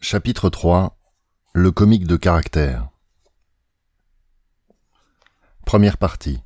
Chapitre 3. Le comique de caractère. Première partie.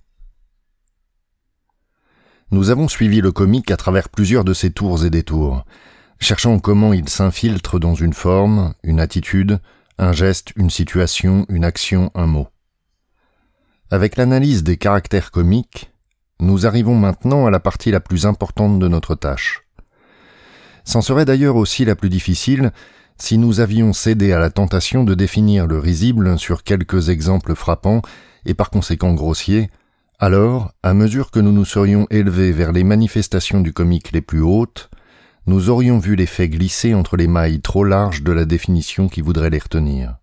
Nous avons suivi le comique à travers plusieurs de ses tours et détours, cherchant comment il s'infiltre dans une forme, une attitude, un geste, une situation, une action, un mot. Avec l'analyse des caractères comiques, nous arrivons maintenant à la partie la plus importante de notre tâche. C'en serait d'ailleurs aussi la plus difficile si nous avions cédé à la tentation de définir le risible sur quelques exemples frappants et par conséquent grossiers. Alors, à mesure que nous nous serions élevés vers les manifestations du comique les plus hautes, nous aurions vu les faits glisser entre les mailles trop larges de la définition qui voudrait les retenir.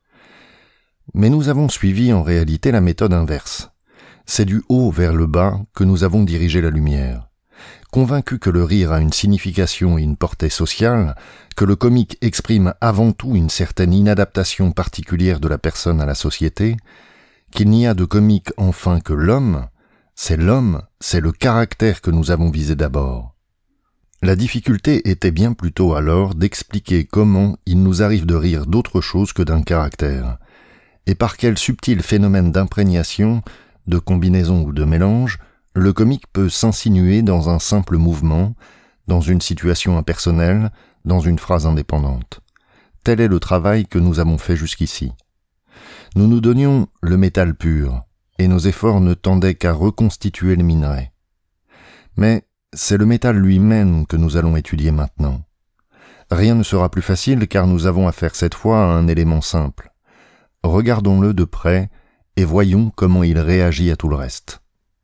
Mais nous avons suivi en réalité la méthode inverse. C'est du haut vers le bas que nous avons dirigé la lumière. Convaincus que le rire a une signification et une portée sociale, que le comique exprime avant tout une certaine inadaptation particulière de la personne à la société, qu'il n'y a de comique enfin que l'homme, c'est le caractère que nous avons visé d'abord. La difficulté était bien plutôt alors d'expliquer comment il nous arrive de rire d'autre chose que d'un caractère, et par quel subtil phénomène d'imprégnation, de combinaison ou de mélange, le comique peut s'insinuer dans un simple mouvement, dans une situation impersonnelle, dans une phrase indépendante. Tel est le travail que nous avons fait jusqu'ici. Nous nous donnions le métal pur, et nos efforts ne tendaient qu'à reconstituer le minerai. Mais c'est le métal lui-même que nous allons étudier maintenant. Rien ne sera plus facile car nous avons affaire cette fois à un élément simple. Regardons-le de près et voyons comment il réagit à tout le reste.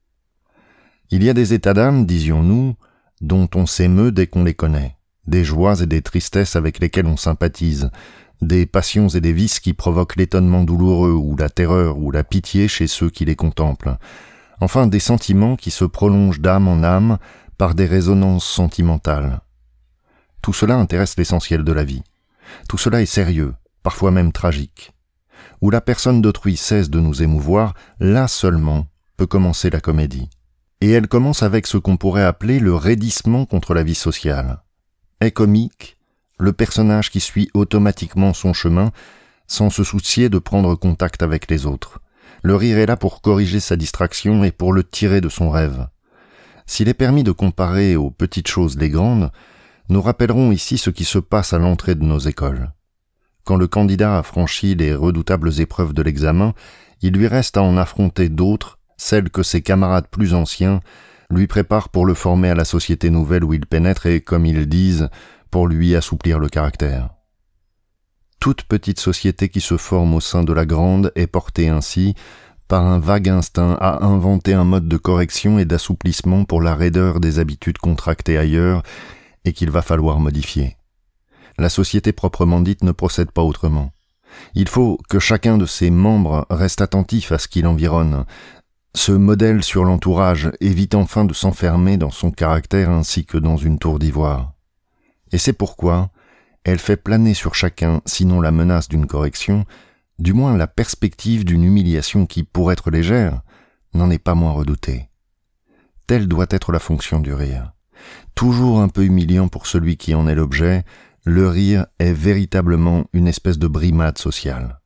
Il y a des états d'âme, disions-nous, dont on s'émeut dès qu'on les connaît, des joies et des tristesses avec lesquelles on sympathise, des passions et des vices qui provoquent l'étonnement douloureux ou la terreur ou la pitié chez ceux qui les contemplent, enfin des sentiments qui se prolongent d'âme en âme par des résonances sentimentales. Tout cela intéresse l'essentiel de la vie. Tout cela est sérieux, parfois même tragique. Où la personne d'autrui cesse de nous émouvoir, là seulement peut commencer la comédie. Et elle commence avec ce qu'on pourrait appeler le raidissement contre la vie sociale. Est comique le personnage qui suit automatiquement son chemin sans se soucier de prendre contact avec les autres. Le rire est là pour corriger sa distraction et pour le tirer de son rêve. S'il est permis de comparer aux petites choses les grandes, nous rappellerons ici ce qui se passe à l'entrée de nos écoles. Quand le candidat a franchi les redoutables épreuves de l'examen, il lui reste à en affronter d'autres, celles que ses camarades plus anciens lui préparent pour le former à la société nouvelle où il pénètre et, comme ils disent, pour lui assouplir le caractère. Toute petite société qui se forme au sein de la grande est portée ainsi, par un vague instinct, à inventer un mode de correction et d'assouplissement pour la raideur des habitudes contractées ailleurs et qu'il va falloir modifier. La société proprement dite ne procède pas autrement. Il faut que chacun de ses membres reste attentif à ce qui l'environne, se modèle sur l'entourage, évite enfin de s'enfermer dans son caractère ainsi que dans une tour d'ivoire. Et c'est pourquoi elle fait planer sur chacun, sinon la menace d'une correction, du moins la perspective d'une humiliation qui, pour être légère, n'en est pas moins redoutée. Telle doit être la fonction du rire. Toujours un peu humiliant pour celui qui en est l'objet, le rire est véritablement une espèce de brimade sociale.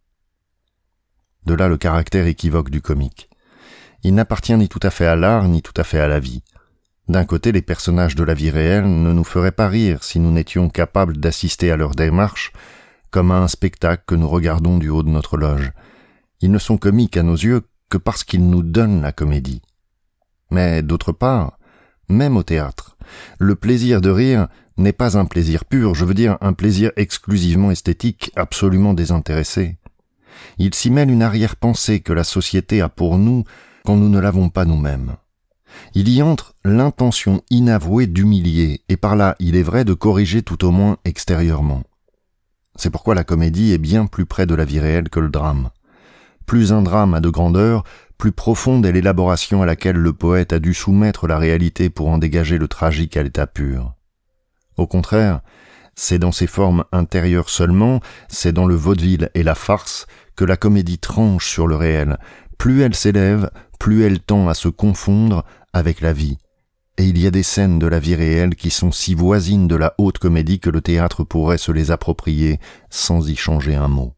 De là le caractère équivoque du comique. Il n'appartient ni tout à fait à l'art, ni tout à fait à la vie. D'un côté, les personnages de la vie réelle ne nous feraient pas rire si nous n'étions capables d'assister à leur démarche, comme à un spectacle que nous regardons du haut de notre loge. Ils ne sont comiques à nos yeux que parce qu'ils nous donnent la comédie. Mais d'autre part, même au théâtre, le plaisir de rire n'est pas un plaisir pur, je veux dire un plaisir exclusivement esthétique, absolument désintéressé. Il s'y mêle une arrière-pensée que la société a pour nous quand nous ne l'avons pas nous-mêmes. Il y entre l'intention inavouée d'humilier, et par là, il est vrai, de corriger tout au moins extérieurement. C'est pourquoi la comédie est bien plus près de la vie réelle que le drame. Plus un drame a de grandeur, plus profonde est l'élaboration à laquelle le poète a dû soumettre la réalité pour en dégager le tragique à l'état pur. Au contraire, c'est dans ses formes intérieures seulement, c'est dans le vaudeville et la farce que la comédie tranche sur le réel. Plus elle s'élève, plus elle tend à se confondre avec la vie. Et il y a des scènes de la vie réelle qui sont si voisines de la haute comédie que le théâtre pourrait se les approprier sans y changer un mot.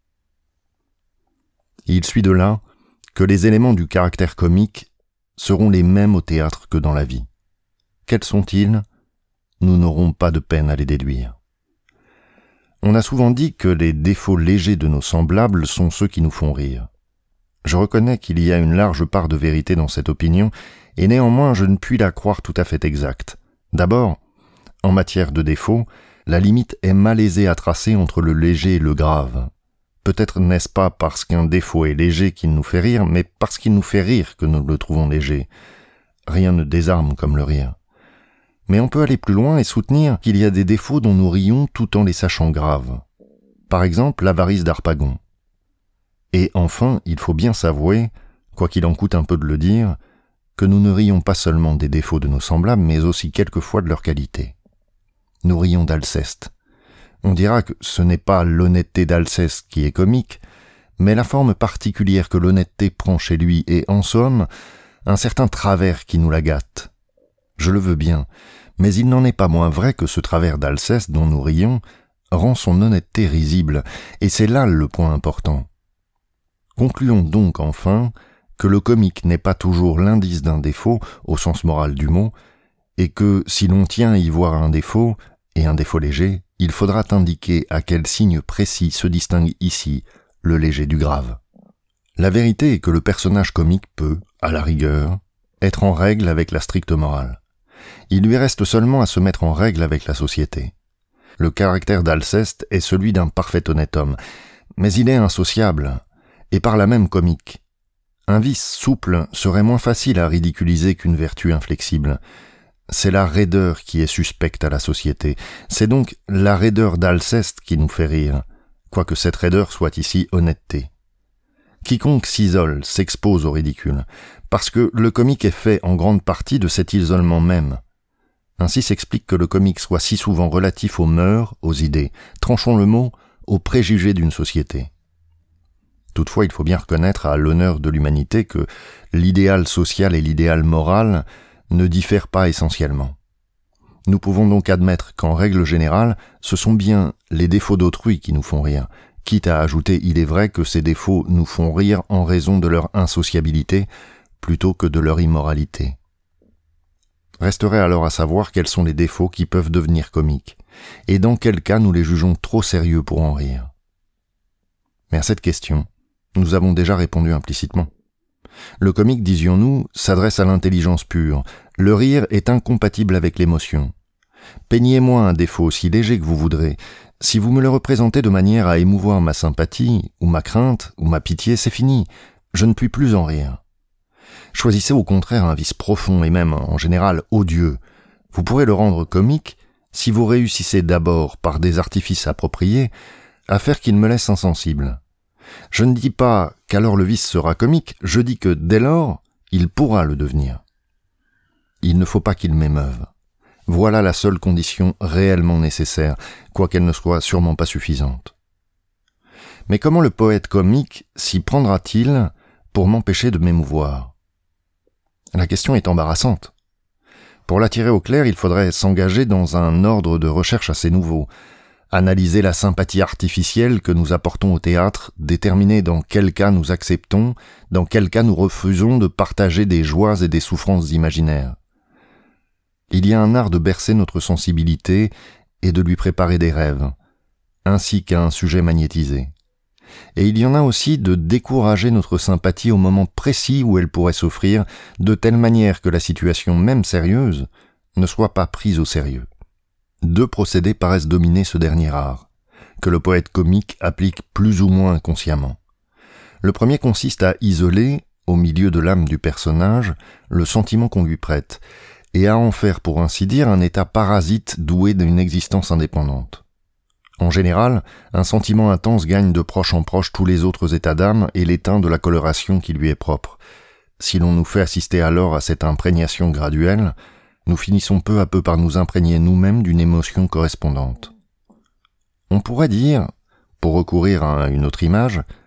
Il suit de là que les éléments du caractère comique seront les mêmes au théâtre que dans la vie. Quels sont-ils ? Nous n'aurons pas de peine à les déduire. On a souvent dit que les défauts légers de nos semblables sont ceux qui nous font rire. Je reconnais qu'il y a une large part de vérité dans cette opinion, et néanmoins je ne puis la croire tout à fait exacte. D'abord, en matière de défauts, la limite est malaisée à tracer entre le léger et le grave. Peut-être n'est-ce pas parce qu'un défaut est léger qu'il nous fait rire, mais parce qu'il nous fait rire que nous le trouvons léger. Rien ne désarme comme le rire. Mais on peut aller plus loin et soutenir qu'il y a des défauts dont nous rions tout en les sachant graves. Par exemple, l'avarice d'Harpagon. Et enfin, il faut bien s'avouer, quoi qu'il en coûte un peu de le dire, que nous ne rions pas seulement des défauts de nos semblables, mais aussi quelquefois de leurs qualités. Nous rions d'Alceste. On dira que ce n'est pas l'honnêteté d'Alceste qui est comique, mais la forme particulière que l'honnêteté prend chez lui et, en somme, un certain travers qui nous la gâte. Je le veux bien, mais il n'en est pas moins vrai que ce travers d'Alceste dont nous rions rend son honnêteté risible, et c'est là le point important. Concluons donc enfin que le comique n'est pas toujours l'indice d'un défaut au sens moral du mot, et que si l'on tient à y voir un défaut, et un défaut léger, il faudra indiquer à quel signe précis se distingue ici le léger du grave. La vérité est que le personnage comique peut, à la rigueur, être en règle avec la stricte morale. Il lui reste seulement à se mettre en règle avec la société. Le caractère d'Alceste est celui d'un parfait honnête homme, mais il est insociable, et par là même comique. Un vice souple serait moins facile à ridiculiser qu'une vertu inflexible. C'est la raideur qui est suspecte à la société. C'est donc la raideur d'Alceste qui nous fait rire, quoique cette raideur soit ici honnêteté. Quiconque s'isole s'expose au ridicule, parce que le comique est fait en grande partie de cet isolement même. Ainsi s'explique que le comique soit si souvent relatif aux mœurs, aux idées, tranchons le mot, aux préjugés d'une société. Toutefois, il faut bien reconnaître à l'honneur de l'humanité que l'idéal social et l'idéal moral ne diffèrent pas essentiellement. Nous pouvons donc admettre qu'en règle générale, ce sont bien les défauts d'autrui qui nous font rire, quitte à ajouter, il est vrai, que ces défauts nous font rire en raison de leur insociabilité plutôt que de leur immoralité. Resterait alors à savoir quels sont les défauts qui peuvent devenir comiques, et dans quel cas nous les jugeons trop sérieux pour en rire. Mais à cette question, nous avons déjà répondu implicitement. Le comique, disions-nous, s'adresse à l'intelligence pure. Le rire est incompatible avec l'émotion. Peignez-moi un défaut aussi léger que vous voudrez. Si vous me le représentez de manière à émouvoir ma sympathie, ou ma crainte, ou ma pitié, c'est fini. Je ne puis plus en rire. Choisissez au contraire un vice profond et même, en général, odieux. Vous pourrez le rendre comique si vous réussissez d'abord, par des artifices appropriés, à faire qu'il me laisse insensible. Je ne dis pas qu'alors le vice sera comique, je dis que dès lors, il pourra le devenir. Il ne faut pas qu'il m'émeuve. Voilà la seule condition réellement nécessaire, quoiqu'elle ne soit sûrement pas suffisante. Mais comment le poète comique s'y prendra-t-il pour m'empêcher de m'émouvoir ? La question est embarrassante. Pour l'attirer au clair, il faudrait s'engager dans un ordre de recherche assez nouveau, analyser la sympathie artificielle que nous apportons au théâtre, déterminer dans quel cas nous acceptons, dans quel cas nous refusons de partager des joies et des souffrances imaginaires. Il y a un art de bercer notre sensibilité et de lui préparer des rêves, ainsi qu'à un sujet magnétisé. Et il y en a aussi de décourager notre sympathie au moment précis où elle pourrait s'offrir, de telle manière que la situation même sérieuse ne soit pas prise au sérieux. Deux procédés paraissent dominer ce dernier art, que le poète comique applique plus ou moins inconsciemment. Le premier consiste à isoler, au milieu de l'âme du personnage, le sentiment qu'on lui prête, et à en faire, pour ainsi dire, un état parasite doué d'une existence indépendante. En général, un sentiment intense gagne de proche en proche tous les autres états d'âme et l'éteint de la coloration qui lui est propre. Si l'on nous fait assister alors à cette imprégnation graduelle, nous finissons peu à peu par nous imprégner nous-mêmes d'une émotion correspondante. On pourrait dire, pour recourir à une autre image,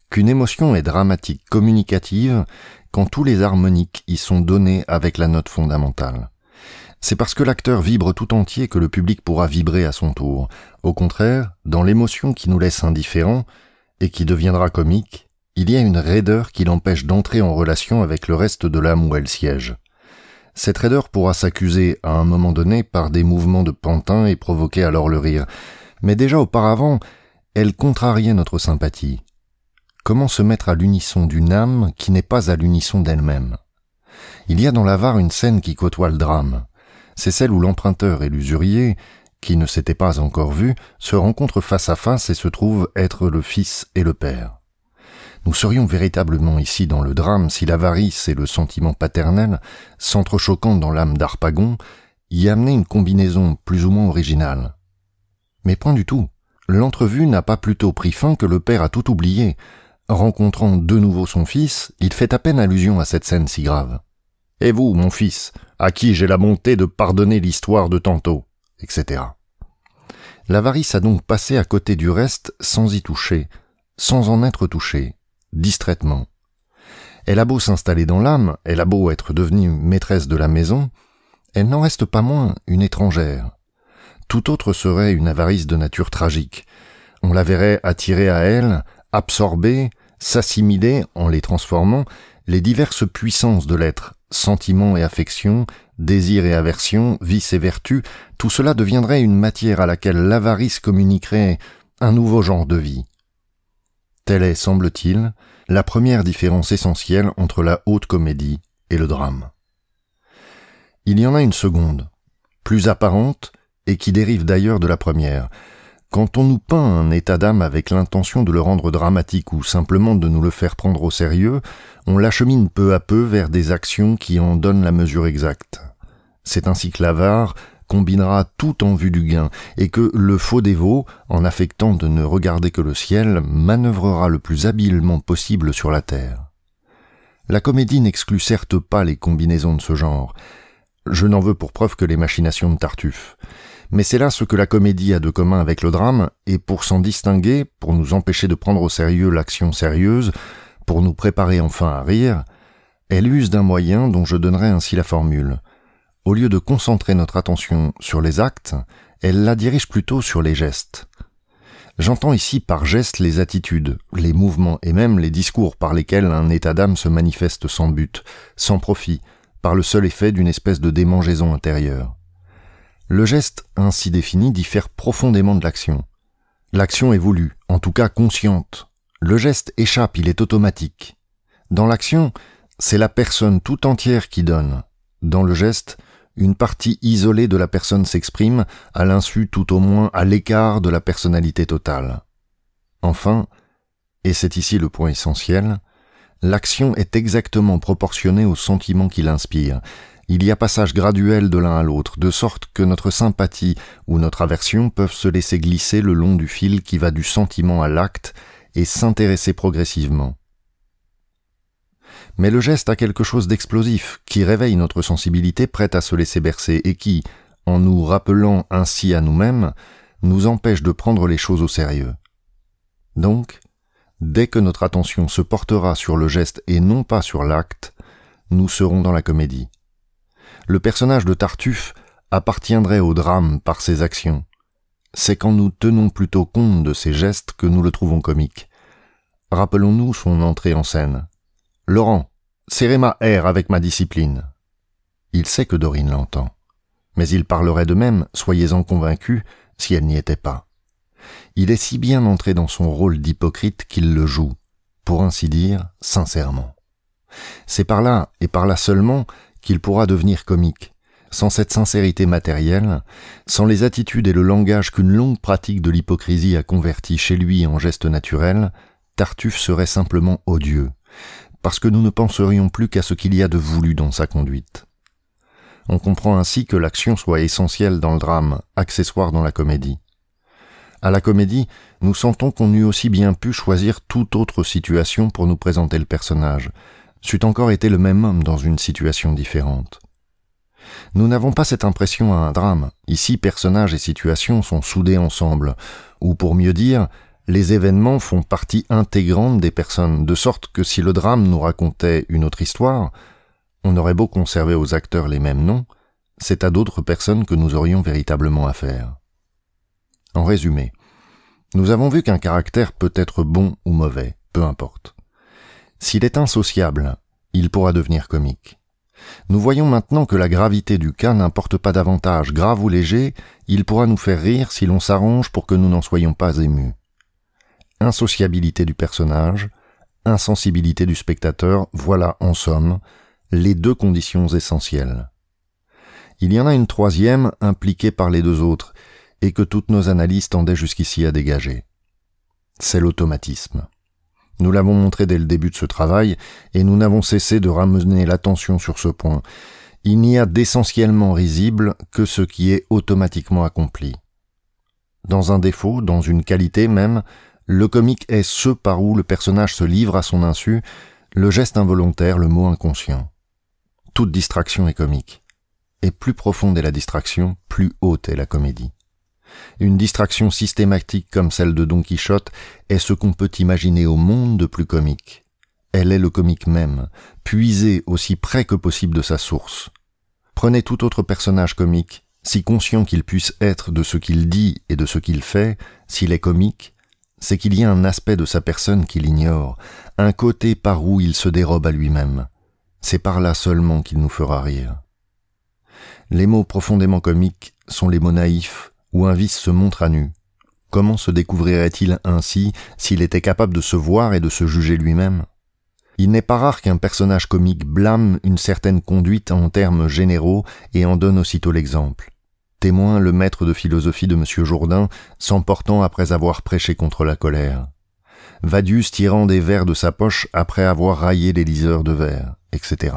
qu'une émotion est dramatique, communicative, quand tous les harmoniques y sont donnés avec la note fondamentale. C'est parce que l'acteur vibre tout entier que le public pourra vibrer à son tour. Au contraire, dans l'émotion qui nous laisse indifférents et qui deviendra comique, il y a une raideur qui l'empêche d'entrer en relation avec le reste de l'âme où elle siège. Cette raideur pourra s'accuser à un moment donné par des mouvements de pantin et provoquer alors le rire. Mais déjà auparavant, elle contrariait notre sympathie. Comment se mettre à l'unisson d'une âme qui n'est pas à l'unisson d'elle-même? Il y a dans l'Avare une scène qui côtoie le drame. C'est celle où l'emprunteur et l'usurier, qui ne s'étaient pas encore vus, se rencontrent face à face et se trouvent être le fils et le père. Nous serions véritablement ici dans le drame si l'avarice et le sentiment paternel, s'entrechoquant dans l'âme d'Harpagon, y amenaient une combinaison plus ou moins originale. Mais point du tout. L'entrevue n'a pas plutôt pris fin que le père a tout oublié. Rencontrant de nouveau son fils, il fait à peine allusion à cette scène si grave. « Et vous, mon fils, à qui j'ai la bonté de pardonner l'histoire de tantôt ?» etc. L'avarice a donc passé à côté du reste sans y toucher, sans en être touchée, distraitement. Elle a beau s'installer dans l'âme, elle a beau être devenue maîtresse de la maison, elle n'en reste pas moins une étrangère. Tout autre serait une avarice de nature tragique. On la verrait attirer à elle, absorber, s'assimiler, en les transformant, les diverses puissances de l'être, sentiments et affections, désir et aversion, vice et vertu, tout cela deviendrait une matière à laquelle l'avarice communiquerait un nouveau genre de vie. Telle est, semble-t-il, la première différence essentielle entre la haute comédie et le drame. Il y en a une seconde, plus apparente, et qui dérive d'ailleurs de la première. Quand on nous peint un état d'âme avec l'intention de le rendre dramatique ou simplement de nous le faire prendre au sérieux, on l'achemine peu à peu vers des actions qui en donnent la mesure exacte. C'est ainsi que l'avare combinera tout en vue du gain, et que le faux dévot, en affectant de ne regarder que le ciel, manœuvrera le plus habilement possible sur la terre. La comédie n'exclut certes pas les combinaisons de ce genre. Je n'en veux pour preuve que les machinations de Tartuffe. Mais c'est là ce que la comédie a de commun avec le drame, et pour s'en distinguer, pour nous empêcher de prendre au sérieux l'action sérieuse, pour nous préparer enfin à rire, elle use d'un moyen dont je donnerai ainsi la formule. Au lieu de concentrer notre attention sur les actes, elle la dirige plutôt sur les gestes. J'entends ici par gestes les attitudes, les mouvements et même les discours par lesquels un état d'âme se manifeste sans but, sans profit, par le seul effet d'une espèce de démangeaison intérieure. Le geste ainsi défini diffère profondément de l'action. L'action est voulue, en tout cas consciente. Le geste échappe, il est automatique. Dans l'action, c'est la personne tout entière qui donne. Dans le geste, une partie isolée de la personne s'exprime, à l'insu tout au moins à l'écart de la personnalité totale. Enfin, et c'est ici le point essentiel, l'action est exactement proportionnée au sentiment qui l'inspire. Il y a passage graduel de l'un à l'autre, de sorte que notre sympathie ou notre aversion peuvent se laisser glisser le long du fil qui va du sentiment à l'acte et s'intéresser progressivement. Mais le geste a quelque chose d'explosif, qui réveille notre sensibilité prête à se laisser bercer et qui, en nous rappelant ainsi à nous-mêmes, nous empêche de prendre les choses au sérieux. Donc, dès que notre attention se portera sur le geste et non pas sur l'acte, nous serons dans la comédie. Le personnage de Tartuffe appartiendrait au drame par ses actions. C'est quand nous tenons plutôt compte de ses gestes que nous le trouvons comique. Rappelons-nous son entrée en scène. « Laurent, serrez ma R avec ma discipline. » Il sait que Dorine l'entend. Mais il parlerait de même, soyez-en convaincus, si elle n'y était pas. Il est si bien entré dans son rôle d'hypocrite qu'il le joue, pour ainsi dire, sincèrement. C'est par là, et par là seulement, qu'il pourra devenir comique. Sans cette sincérité matérielle, sans les attitudes et le langage qu'une longue pratique de l'hypocrisie a converti chez lui en geste naturel, Tartuffe serait simplement odieux, parce que nous ne penserions plus qu'à ce qu'il y a de voulu dans sa conduite. On comprend ainsi que l'action soit essentielle dans le drame, accessoire dans la comédie. À la comédie, nous sentons qu'on eût aussi bien pu choisir toute autre situation pour nous présenter le personnage, c'eût encore été le même homme dans une situation différente. Nous n'avons pas cette impression à un drame. Ici, personnages et situations sont soudés ensemble, ou pour mieux dire, Les événements font partie intégrante des personnes, de sorte que si le drame nous racontait une autre histoire, on aurait beau conserver aux acteurs les mêmes noms, c'est à d'autres personnes que nous aurions véritablement affaire. En résumé, nous avons vu qu'un caractère peut être bon ou mauvais, peu importe. S'il est insociable, il pourra devenir comique. Nous voyons maintenant que la gravité du cas n'importe pas davantage. Grave ou léger, il pourra nous faire rire si l'on s'arrange pour que nous n'en soyons pas émus. Insociabilité du personnage, insensibilité du spectateur, voilà, en somme, les deux conditions essentielles. Il y en a une troisième impliquée par les deux autres, et que toutes nos analyses tendaient jusqu'ici à dégager. C'est l'automatisme. Nous l'avons montré dès le début de ce travail, et nous n'avons cessé de ramener l'attention sur ce point. Il n'y a d'essentiellement risible que ce qui est automatiquement accompli. Dans un défaut, dans une qualité même, le comique est ce par où le personnage se livre à son insu, le geste involontaire, le mot inconscient. Toute distraction est comique. Et plus profonde est la distraction, plus haute est la comédie. Une distraction systématique comme celle de Don Quichotte est ce qu'on peut imaginer au monde de plus comique. Elle est le comique même, puisé aussi près que possible de sa source. Prenez tout autre personnage comique, si conscient qu'il puisse être de ce qu'il dit et de ce qu'il fait, s'il est comique, c'est qu'il y a un aspect de sa personne qu'il ignore, un côté par où il se dérobe à lui-même. C'est par là seulement qu'il nous fera rire. Les mots profondément comiques sont les mots naïfs, où un vice se montre à nu. Comment se découvrirait-il ainsi s'il était capable de se voir et de se juger lui-même ? Il n'est pas rare qu'un personnage comique blâme une certaine conduite en termes généraux et en donne aussitôt l'exemple. Témoin le maître de philosophie de M. Jourdain s'emportant après avoir prêché contre la colère. Vadius tirant des vers de sa poche après avoir raillé les liseurs de vers, etc.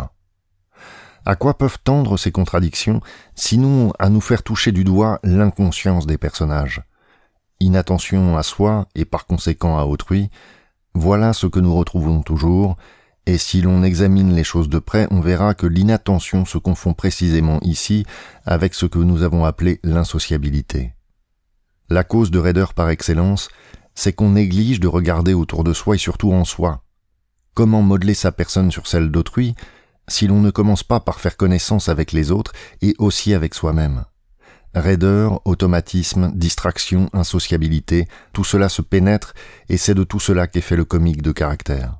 À quoi peuvent tendre ces contradictions, sinon à nous faire toucher du doigt l'inconscience des personnages. Inattention à soi et par conséquent à autrui, voilà ce que nous retrouvons toujours, et si l'on examine les choses de près, on verra que l'inattention se confond précisément ici avec ce que nous avons appelé l'insociabilité. La cause de raideur par excellence, c'est qu'on néglige de regarder autour de soi et surtout en soi. Comment modeler sa personne sur celle d'autrui si l'on ne commence pas par faire connaissance avec les autres et aussi avec soi-même? Raideur, automatisme, distraction, insociabilité, tout cela se pénètre et c'est de tout cela qu'est fait le comique de caractère.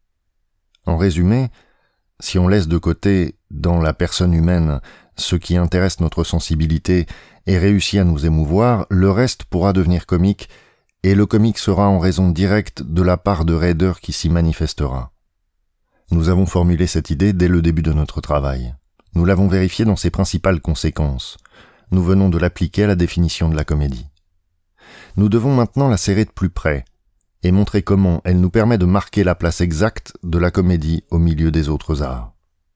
En résumé, si on laisse de côté, dans la personne humaine, ce qui intéresse notre sensibilité et réussit à nous émouvoir, le reste pourra devenir comique et le comique sera en raison directe de la part de raideur qui s'y manifestera. Nous avons formulé cette idée dès le début de notre travail. Nous l'avons vérifiée dans ses principales conséquences. Nous venons de l'appliquer à la définition de la comédie. Nous devons maintenant la serrer de plus près et montrer comment elle nous permet de marquer la place exacte de la comédie au milieu des autres arts.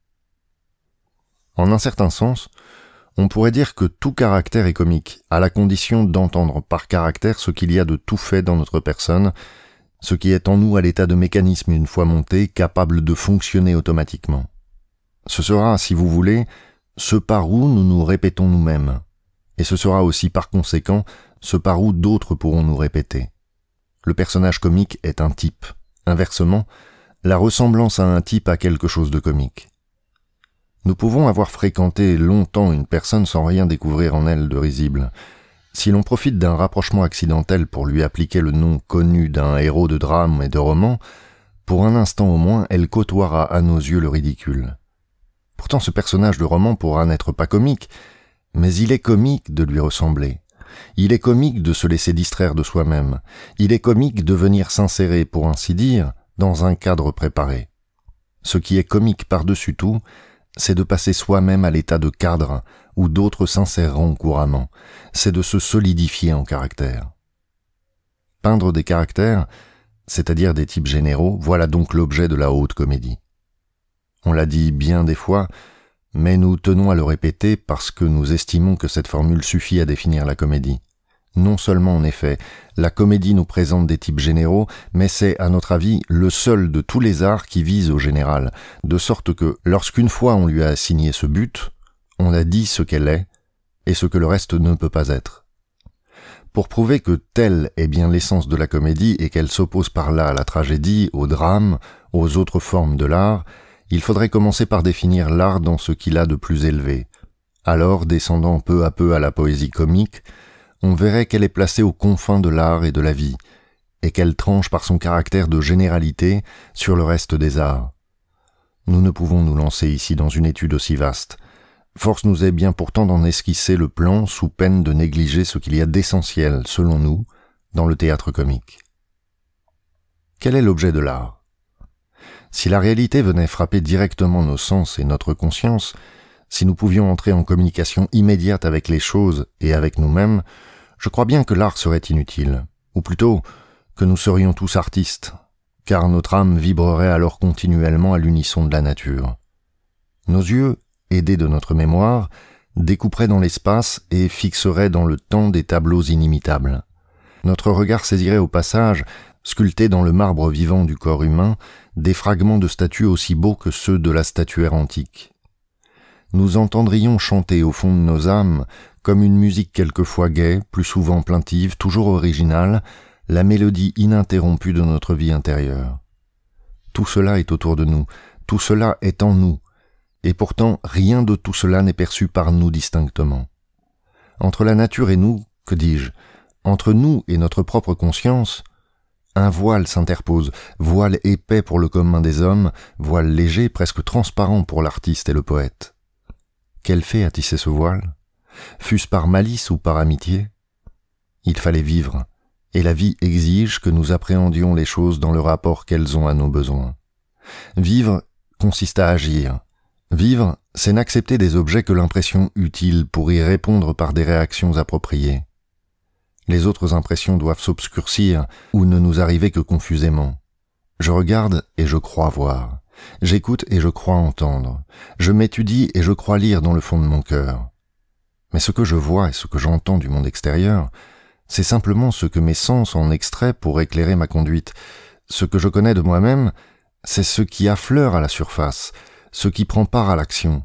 En un certain sens, on pourrait dire que tout caractère est comique, à la condition d'entendre par caractère ce qu'il y a de tout fait dans notre personne, ce qui est en nous à l'état de mécanisme une fois monté, capable de fonctionner automatiquement. Ce sera, si vous voulez, ce par où nous nous répétons nous-mêmes, et ce sera aussi par conséquent ce par où d'autres pourront nous répéter. Le personnage comique est un type. Inversement, la ressemblance à un type a quelque chose de comique. Nous pouvons avoir fréquenté longtemps une personne sans rien découvrir en elle de risible. Si l'on profite d'un rapprochement accidentel pour lui appliquer le nom connu d'un héros de drame et de roman, pour un instant au moins, elle côtoiera à nos yeux le ridicule. Pourtant ce personnage de roman pourra n'être pas comique, mais il est comique de lui ressembler. Il est comique de se laisser distraire de soi-même. Il est comique de venir s'insérer, pour ainsi dire, dans un cadre préparé. Ce qui est comique par-dessus tout, c'est de passer soi-même à l'état de cadre où d'autres s'inséreront couramment. C'est de se solidifier en caractère. Peindre des caractères, c'est-à-dire des types généraux, voilà donc l'objet de la haute comédie. On l'a dit bien des fois, mais nous tenons à le répéter parce que nous estimons que cette formule suffit à définir la comédie. Non seulement, en effet, la comédie nous présente des types généraux, mais c'est, à notre avis, le seul de tous les arts qui vise au général, de sorte que, lorsqu'une fois on lui a assigné ce but, on a dit ce qu'elle est, et ce que le reste ne peut pas être. Pour prouver que telle est bien l'essence de la comédie et qu'elle s'oppose par là à la tragédie, au drame, aux autres formes de l'art, il faudrait commencer par définir l'art dans ce qu'il a de plus élevé. Alors, descendant peu à peu à la poésie comique, on verrait qu'elle est placée aux confins de l'art et de la vie, et qu'elle tranche par son caractère de généralité sur le reste des arts. Nous ne pouvons nous lancer ici dans une étude aussi vaste. Force nous est bien pourtant d'en esquisser le plan sous peine de négliger ce qu'il y a d'essentiel, selon nous, dans le théâtre comique. Quel est l'objet de l'art ? Si la réalité venait frapper directement nos sens et notre conscience, si nous pouvions entrer en communication immédiate avec les choses et avec nous-mêmes, je crois bien que l'art serait inutile, ou plutôt que nous serions tous artistes, car notre âme vibrerait alors continuellement à l'unisson de la nature. Nos yeux, aidés de notre mémoire, découperaient dans l'espace et fixeraient dans le temps des tableaux inimitables. Notre regard saisirait au passage, sculptés dans le marbre vivant du corps humain, des fragments de statues aussi beaux que ceux de la statuaire antique. Nous entendrions chanter au fond de nos âmes, comme une musique quelquefois gaie, plus souvent plaintive, toujours originale, la mélodie ininterrompue de notre vie intérieure. Tout cela est autour de nous, tout cela est en nous, et pourtant rien de tout cela n'est perçu par nous distinctement. Entre la nature et nous, que dis-je, entre nous et notre propre conscience, un voile s'interpose, voile épais pour le commun des hommes, voile léger, presque transparent pour l'artiste et le poète. Quel fait a tissé ce voile ? Fût-ce par malice ou par amitié ? Il fallait vivre, et la vie exige que nous appréhendions les choses dans le rapport qu'elles ont à nos besoins. Vivre consiste à agir. Vivre, c'est n'accepter des objets que l'impression utile pour y répondre par des réactions appropriées. Les autres impressions doivent s'obscurcir ou ne nous arriver que confusément. Je regarde et je crois voir. J'écoute et je crois entendre. Je m'étudie et je crois lire dans le fond de mon cœur. Mais ce que je vois et ce que j'entends du monde extérieur, c'est simplement ce que mes sens en extraient pour éclairer ma conduite. Ce que je connais de moi-même, c'est ce qui affleure à la surface, ce qui prend part à l'action.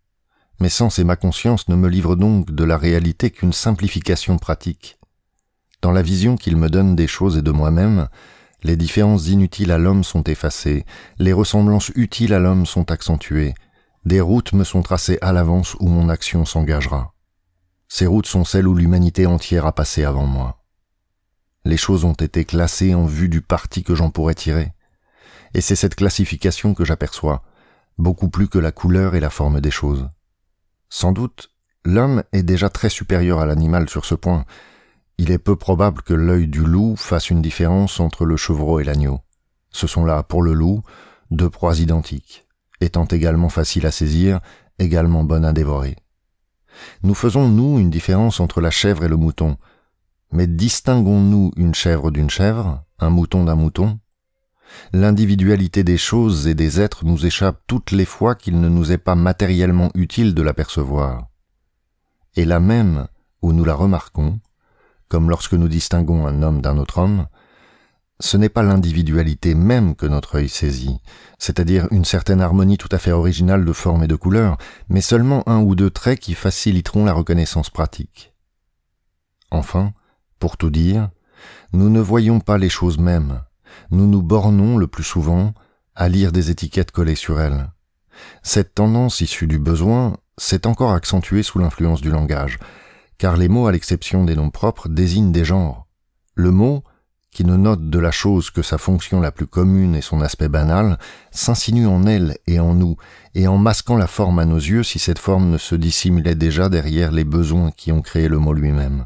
Mes sens et ma conscience ne me livrent donc de la réalité qu'une simplification pratique. Dans la vision qu'ils me donnent des choses et de moi-même, les différences inutiles à l'homme sont effacées, les ressemblances utiles à l'homme sont accentuées, des routes me sont tracées à l'avance où mon action s'engagera. Ces routes sont celles où l'humanité entière a passé avant moi. Les choses ont été classées en vue du parti que j'en pourrais tirer, et c'est cette classification que j'aperçois, beaucoup plus que la couleur et la forme des choses. Sans doute, l'homme est déjà très supérieur à l'animal sur ce point. Il est peu probable que l'œil du loup fasse une différence entre le chevreau et l'agneau. Ce sont là, pour le loup, deux proies identiques, étant également faciles à saisir, également bonnes à dévorer. Nous faisons, nous, une différence entre la chèvre et le mouton, mais distinguons-nous une chèvre d'une chèvre, un mouton d'un mouton ? L'individualité des choses et des êtres nous échappe toutes les fois qu'il ne nous est pas matériellement utile de l'apercevoir. Et là même où nous la remarquons, comme lorsque nous distinguons un homme d'un autre homme, ce n'est pas l'individualité même que notre œil saisit, c'est-à-dire une certaine harmonie tout à fait originale de forme et de couleur, mais seulement un ou deux traits qui faciliteront la reconnaissance pratique. Enfin, pour tout dire, nous ne voyons pas les choses mêmes, nous nous bornons le plus souvent à lire des étiquettes collées sur elles. Cette tendance issue du besoin s'est encore accentuée sous l'influence du langage, car les mots, à l'exception des noms propres, désignent des genres. Le mot, qui ne note de la chose que sa fonction la plus commune et son aspect banal, s'insinue en elle et en nous, et en masquant la forme à nos yeux si cette forme ne se dissimulait déjà derrière les besoins qui ont créé le mot lui-même.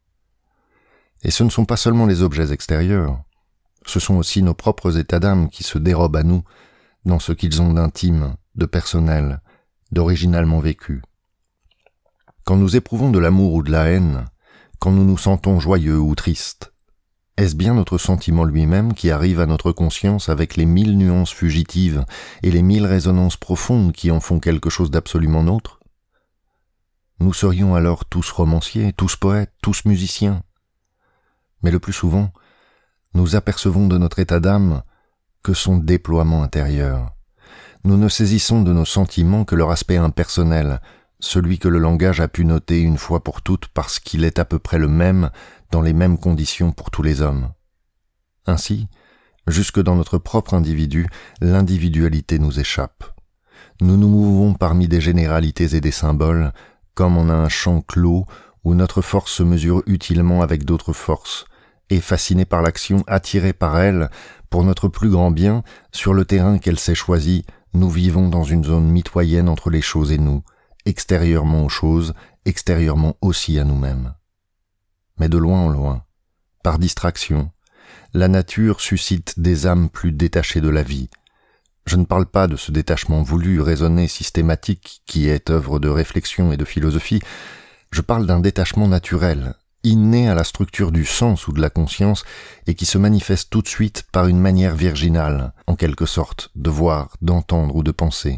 Et ce ne sont pas seulement les objets extérieurs, ce sont aussi nos propres états d'âme qui se dérobent à nous dans ce qu'ils ont d'intime, de personnel, d'originalement vécu. Quand nous éprouvons de l'amour ou de la haine, quand nous nous sentons joyeux ou tristes, est-ce bien notre sentiment lui-même qui arrive à notre conscience avec les 1000 nuances fugitives et les 1000 résonances profondes qui en font quelque chose d'absolument nôtre ? Nous serions alors tous romanciers, tous poètes, tous musiciens. Mais le plus souvent, nous apercevons de notre état d'âme que son déploiement intérieur. Nous ne saisissons de nos sentiments que leur aspect impersonnel, celui que le langage a pu noter une fois pour toutes parce qu'il est à peu près le même dans les mêmes conditions pour tous les hommes. Ainsi, jusque dans notre propre individu, l'individualité nous échappe. Nous nous mouvons parmi des généralités et des symboles, comme en un champ clos où notre force se mesure utilement avec d'autres forces, et fascinés par l'action, attirés par elle, pour notre plus grand bien, sur le terrain qu'elle s'est choisi, nous vivons dans une zone mitoyenne entre les choses et nous, extérieurement aux choses, extérieurement aussi à nous-mêmes. Mais de loin en loin, par distraction, la nature suscite des âmes plus détachées de la vie. Je ne parle pas de ce détachement voulu, raisonné, systématique, qui est œuvre de réflexion et de philosophie. Je parle d'un détachement naturel, inné à la structure du sens ou de la conscience, et qui se manifeste tout de suite par une manière virginale, en quelque sorte, de voir, d'entendre ou de penser.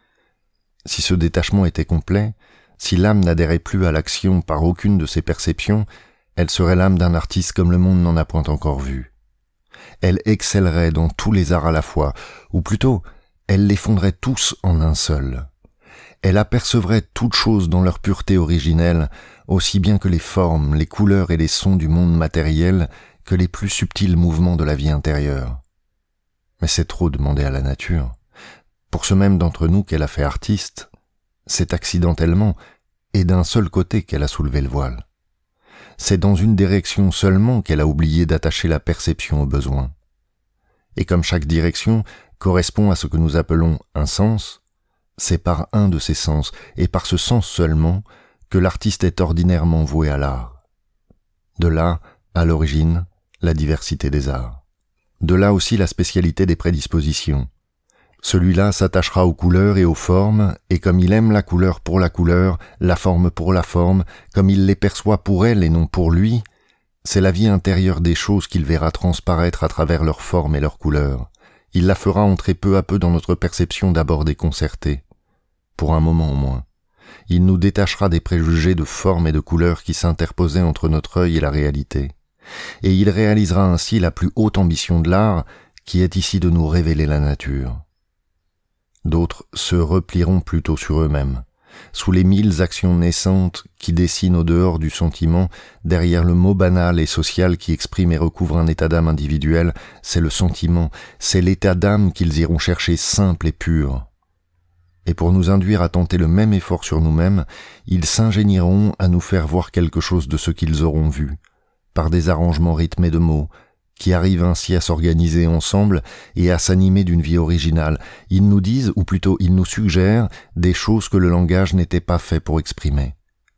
Si ce détachement était complet, si l'âme n'adhérait plus à l'action par aucune de ses perceptions, elle serait l'âme d'un artiste comme le monde n'en a point encore vu. Elle excellerait dans tous les arts à la fois, ou plutôt, elle les fondrait tous en un seul. Elle apercevrait toutes choses dans leur pureté originelle, aussi bien que les formes, les couleurs et les sons du monde matériel, que les plus subtils mouvements de la vie intérieure. Mais c'est trop demander à la nature. Pour ceux même d'entre nous qu'elle a fait artiste, c'est accidentellement et d'un seul côté qu'elle a soulevé le voile. C'est dans une direction seulement qu'elle a oublié d'attacher la perception au besoin. Et comme chaque direction correspond à ce que nous appelons un sens, c'est par un de ces sens, et par ce sens seulement, que l'artiste est ordinairement voué à l'art. De là, à l'origine, la diversité des arts. De là aussi la spécialité des prédispositions. Celui-là s'attachera aux couleurs et aux formes, et comme il aime la couleur pour la couleur, la forme pour la forme, comme il les perçoit pour elle et non pour lui, c'est la vie intérieure des choses qu'il verra transparaître à travers leurs formes et leurs couleurs. Il la fera entrer peu à peu dans notre perception d'abord déconcertée, pour un moment au moins. Il nous détachera des préjugés de formes et de couleurs qui s'interposaient entre notre œil et la réalité. Et il réalisera ainsi la plus haute ambition de l'art, qui est ici de nous révéler la nature. D'autres se replieront plutôt sur eux-mêmes, sous les 1000 actions naissantes qui dessinent au dehors du sentiment, derrière le mot banal et social qui exprime et recouvre un état d'âme individuel, c'est le sentiment, c'est l'état d'âme qu'ils iront chercher simple et pur. Et pour nous induire à tenter le même effort sur nous-mêmes, ils s'ingénieront à nous faire voir quelque chose de ce qu'ils auront vu, par des arrangements rythmés de mots, qui arrivent ainsi à s'organiser ensemble et à s'animer d'une vie originale. Ils nous disent, ou plutôt ils nous suggèrent, des choses que le langage n'était pas fait pour exprimer.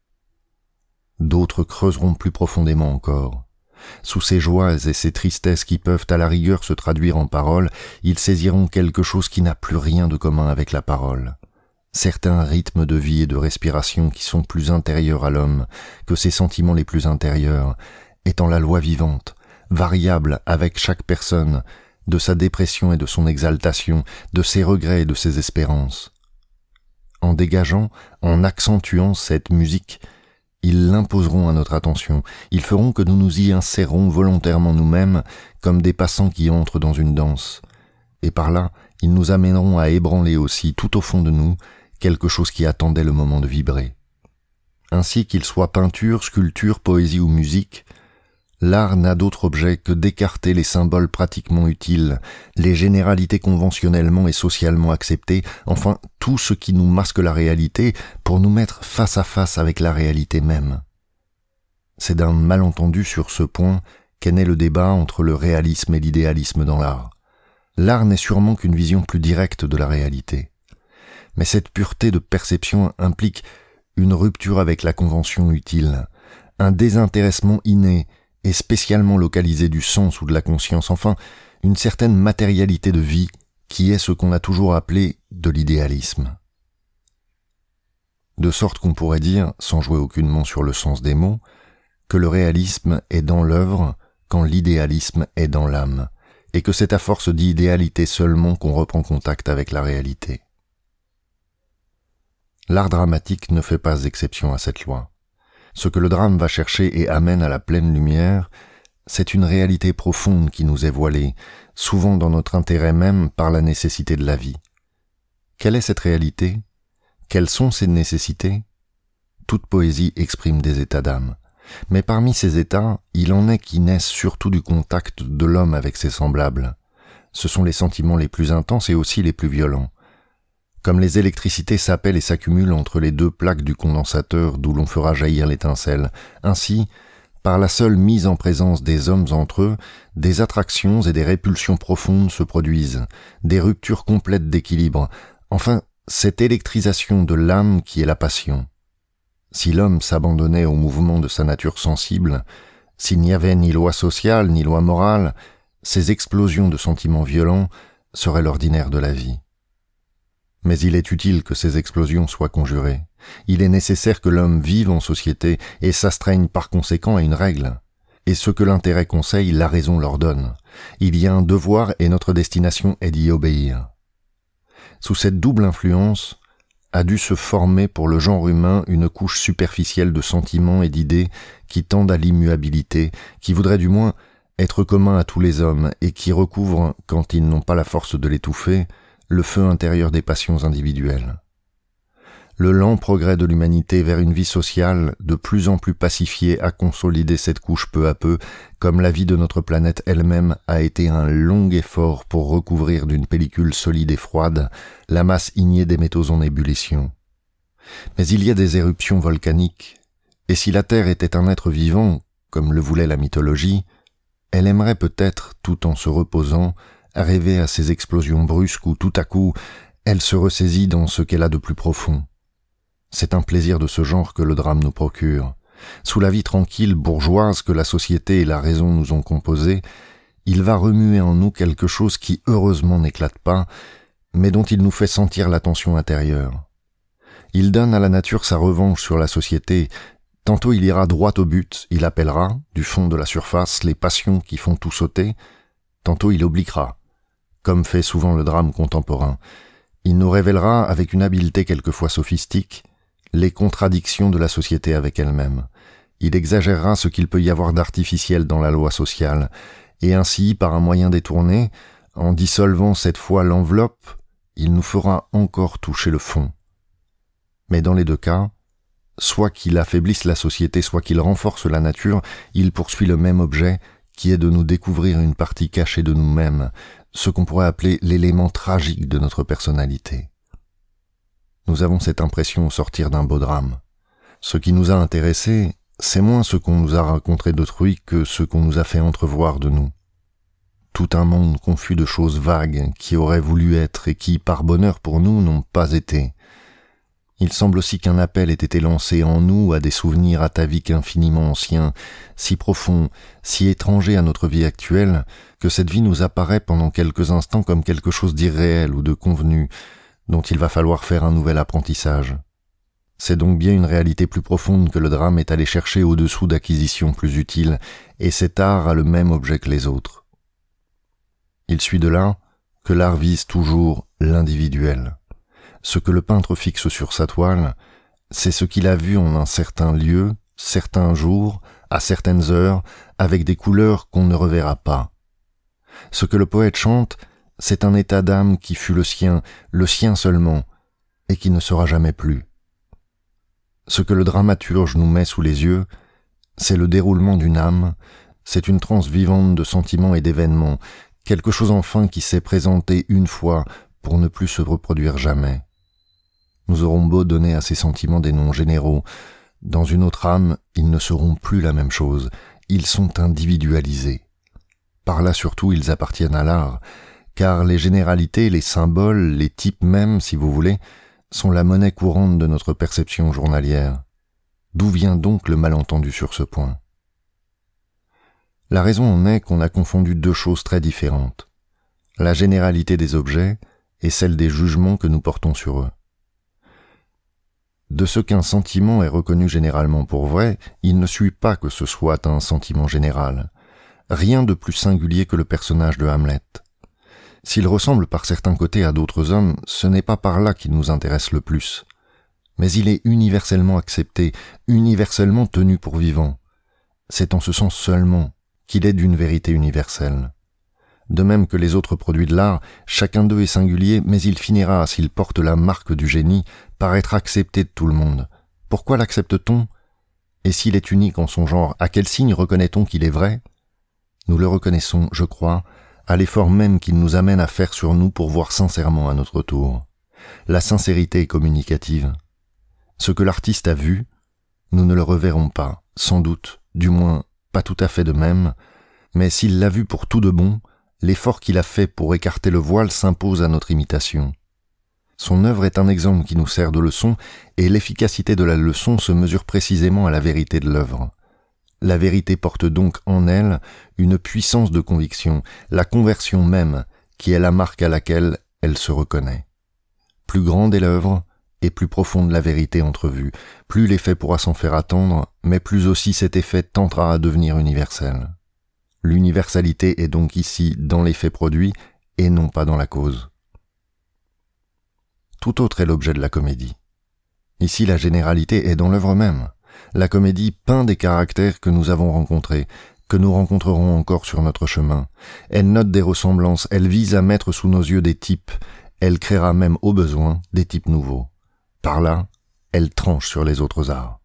D'autres creuseront plus profondément encore. Sous ces joies et ces tristesses qui peuvent à la rigueur se traduire en paroles, ils saisiront quelque chose qui n'a plus rien de commun avec la parole. Certains rythmes de vie et de respiration qui sont plus intérieurs à l'homme que ses sentiments les plus intérieurs, étant la loi vivante, variable avec chaque personne, de sa dépression et de son exaltation, de ses regrets et de ses espérances. En dégageant, en accentuant cette musique, ils l'imposeront à notre attention, ils feront que nous nous y insérons volontairement nous-mêmes comme des passants qui entrent dans une danse, et par là, ils nous amèneront à ébranler aussi, tout au fond de nous, quelque chose qui attendait le moment de vibrer. Ainsi qu'il soit peinture, sculpture, poésie ou musique, l'art n'a d'autre objet que d'écarter les symboles pratiquement utiles, les généralités conventionnellement et socialement acceptées, enfin tout ce qui nous masque la réalité pour nous mettre face à face avec la réalité même. C'est d'un malentendu sur ce point qu'est né le débat entre le réalisme et l'idéalisme dans l'art. L'art n'est sûrement qu'une vision plus directe de la réalité. Mais cette pureté de perception implique une rupture avec la convention utile, un désintéressement inné et spécialement localisé du sens ou de la conscience, enfin, une certaine matérialité de vie qui est ce qu'on a toujours appelé de l'idéalisme. De sorte qu'on pourrait dire, sans jouer aucunement sur le sens des mots, que le réalisme est dans l'œuvre quand l'idéalisme est dans l'âme, et que c'est à force d'idéalité seulement qu'on reprend contact avec la réalité. L'art dramatique ne fait pas exception à cette loi. Ce que le drame va chercher et amène à la pleine lumière, c'est une réalité profonde qui nous est voilée, souvent dans notre intérêt même par la nécessité de la vie. Quelle est cette réalité ? Quelles sont ces nécessités ? toute poésie exprime des états d'âme. Mais parmi ces états, il en est qui naissent surtout du contact de l'homme avec ses semblables. Ce sont les sentiments les plus intenses et aussi les plus violents. Comme les électricités s'appellent et s'accumulent entre les deux plaques du condensateur d'où l'on fera jaillir l'étincelle, ainsi, par la seule mise en présence des hommes entre eux, des attractions et des répulsions profondes se produisent, des ruptures complètes d'équilibre, enfin, cette électrisation de l'âme qui est la passion. Si l'homme s'abandonnait au mouvement de sa nature sensible, s'il n'y avait ni loi sociale ni loi morale, ces explosions de sentiments violents seraient l'ordinaire de la vie. Mais il est utile que ces explosions soient conjurées. Il est nécessaire que l'homme vive en société et s'astreigne par conséquent à une règle. Et ce que l'intérêt conseille, la raison l'ordonne. Il y a un devoir et notre destination est d'y obéir. Sous cette double influence, a dû se former pour le genre humain une couche superficielle de sentiments et d'idées qui tendent à l'immuabilité, qui voudraient du moins être communs à tous les hommes et qui recouvrent, quand ils n'ont pas la force de l'étouffer, le feu intérieur des passions individuelles. Le lent progrès de l'humanité vers une vie sociale de plus en plus pacifiée a consolidé cette couche peu à peu, comme la vie de notre planète elle-même a été un long effort pour recouvrir d'une pellicule solide et froide la masse ignée des métaux en ébullition. Mais il y a des éruptions volcaniques, et si la Terre était un être vivant, comme le voulait la mythologie, elle aimerait peut-être, tout en se reposant, rêver à ces explosions brusques où tout à coup, elle se ressaisit dans ce qu'elle a de plus profond. C'est un plaisir de ce genre que le drame nous procure. Sous la vie tranquille, bourgeoise que la société et la raison nous ont composée, il va remuer en nous quelque chose qui heureusement n'éclate pas, mais dont il nous fait sentir la tension intérieure. Il donne à la nature sa revanche sur la société. Tantôt il ira droit au but, il appellera, du fond de la surface, les passions qui font tout sauter. Tantôt il obliquera, comme fait souvent le drame contemporain. Il nous révélera, avec une habileté quelquefois sophistique, les contradictions de la société avec elle-même. Il exagérera ce qu'il peut y avoir d'artificiel dans la loi sociale, et ainsi, par un moyen détourné, en dissolvant cette fois l'enveloppe, il nous fera encore toucher le fond. Mais dans les deux cas, soit qu'il affaiblisse la société, soit qu'il renforce la nature, il poursuit le même objet, qui est de nous découvrir une partie cachée de nous-mêmes, ce qu'on pourrait appeler l'élément tragique de notre personnalité. Nous avons cette impression au sortir d'un beau drame. Ce qui nous a intéressés, c'est moins ce qu'on nous a raconté d'autrui que ce qu'on nous a fait entrevoir de nous. Tout un monde confus de choses vagues qui auraient voulu être et qui, par bonheur pour nous, n'ont pas été. Il semble aussi qu'un appel ait été lancé en nous à des souvenirs ataviques infiniment anciens, si profonds, si étrangers à notre vie actuelle, que cette vie nous apparaît pendant quelques instants comme quelque chose d'irréel ou de convenu, dont il va falloir faire un nouvel apprentissage. C'est donc bien une réalité plus profonde que le drame est allé chercher au-dessous d'acquisitions plus utiles, et cet art a le même objet que les autres. Il suit de là que l'art vise toujours l'individuel. Ce que le peintre fixe sur sa toile, c'est ce qu'il a vu en un certain lieu, certains jours, à certaines heures, avec des couleurs qu'on ne reverra pas. Ce que le poète chante, c'est un état d'âme qui fut le sien seulement, et qui ne sera jamais plus. Ce que le dramaturge nous met sous les yeux, c'est le déroulement d'une âme, c'est une transe vivante de sentiments et d'événements, quelque chose enfin qui s'est présenté une fois pour ne plus se reproduire jamais. Nous aurons beau donner à ces sentiments des noms généraux, dans une autre âme, ils ne seront plus la même chose, ils sont individualisés. Par là surtout, ils appartiennent à l'art, car les généralités, les symboles, les types même, si vous voulez, sont la monnaie courante de notre perception journalière. D'où vient donc le malentendu sur ce point ? La raison en est qu'on a confondu deux choses très différentes, la généralité des objets et celle des jugements que nous portons sur eux. De ce qu'un sentiment est reconnu généralement pour vrai, il ne suit pas que ce soit un sentiment général. Rien de plus singulier que le personnage de Hamlet. S'il ressemble par certains côtés à d'autres hommes, ce n'est pas par là qu'il nous intéresse le plus. Mais il est universellement accepté, universellement tenu pour vivant. C'est en ce sens seulement qu'il est d'une vérité universelle. De même que les autres produits de l'art, chacun d'eux est singulier, mais il finira, s'il porte la marque du génie, par être accepté de tout le monde, Pourquoi l'accepte-t-on? Et s'il est unique en son genre, à quel signe reconnaît-on qu'il est vrai? Nous le reconnaissons, je crois, à l'effort même qu'il nous amène à faire sur nous pour voir sincèrement à notre tour. La sincérité est communicative. Ce que l'artiste a vu, nous ne le reverrons pas, sans doute, du moins pas tout à fait de même, mais s'il l'a vu pour tout de bon, l'effort qu'il a fait pour écarter le voile s'impose à notre imitation. Son œuvre est un exemple qui nous sert de leçon, et l'efficacité de la leçon se mesure précisément à la vérité de l'œuvre. La vérité porte donc en elle une puissance de conviction, la conversion même, qui est la marque à laquelle elle se reconnaît. Plus grande est l'œuvre, et plus profonde la vérité entrevue, plus l'effet pourra s'en faire attendre, mais plus aussi cet effet tendra à devenir universel. L'universalité est donc ici dans l'effet produit, et non pas dans la cause. Tout autre est l'objet de la comédie. Ici, la généralité est dans l'œuvre même. La comédie peint des caractères que nous avons rencontrés, que nous rencontrerons encore sur notre chemin. Elle note des ressemblances, elle vise à mettre sous nos yeux des types, elle créera même au besoin des types nouveaux. Par là, elle tranche sur les autres arts.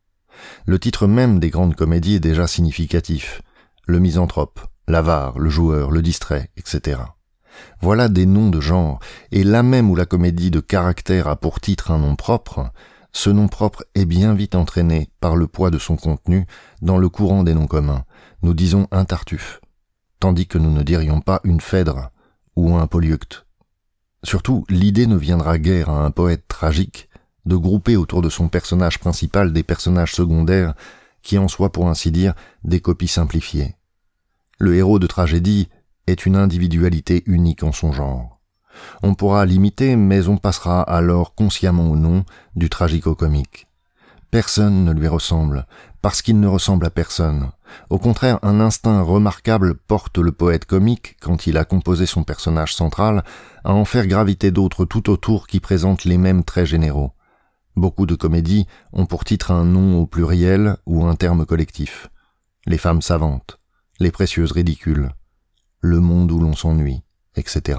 Le titre même des grandes comédies est déjà significatif. Le misanthrope, l'avare, le joueur, le distrait, etc. Voilà des noms de genre, et là même où la comédie de caractère a pour titre un nom propre, ce nom propre est bien vite entraîné par le poids de son contenu dans le courant des noms communs. Nous disons un Tartuffe, tandis que nous ne dirions pas une Phèdre ou un Polyeucte. Surtout, l'idée ne viendra guère à un poète tragique de grouper autour de son personnage principal des personnages secondaires qui en soient pour ainsi dire des copies simplifiées. Le héros de tragédie est une individualité unique en son genre. On pourra l'imiter, mais on passera alors consciemment ou non du tragique au comique. Personne ne lui ressemble, parce qu'il ne ressemble à personne. Au contraire, un instinct remarquable porte le poète comique, quand il a composé son personnage central, à en faire graviter d'autres tout autour qui présentent les mêmes traits généraux. Beaucoup de comédies ont pour titre un nom au pluriel ou un terme collectif. Les femmes savantes, les précieuses ridicules, le monde où l'on s'ennuie, etc.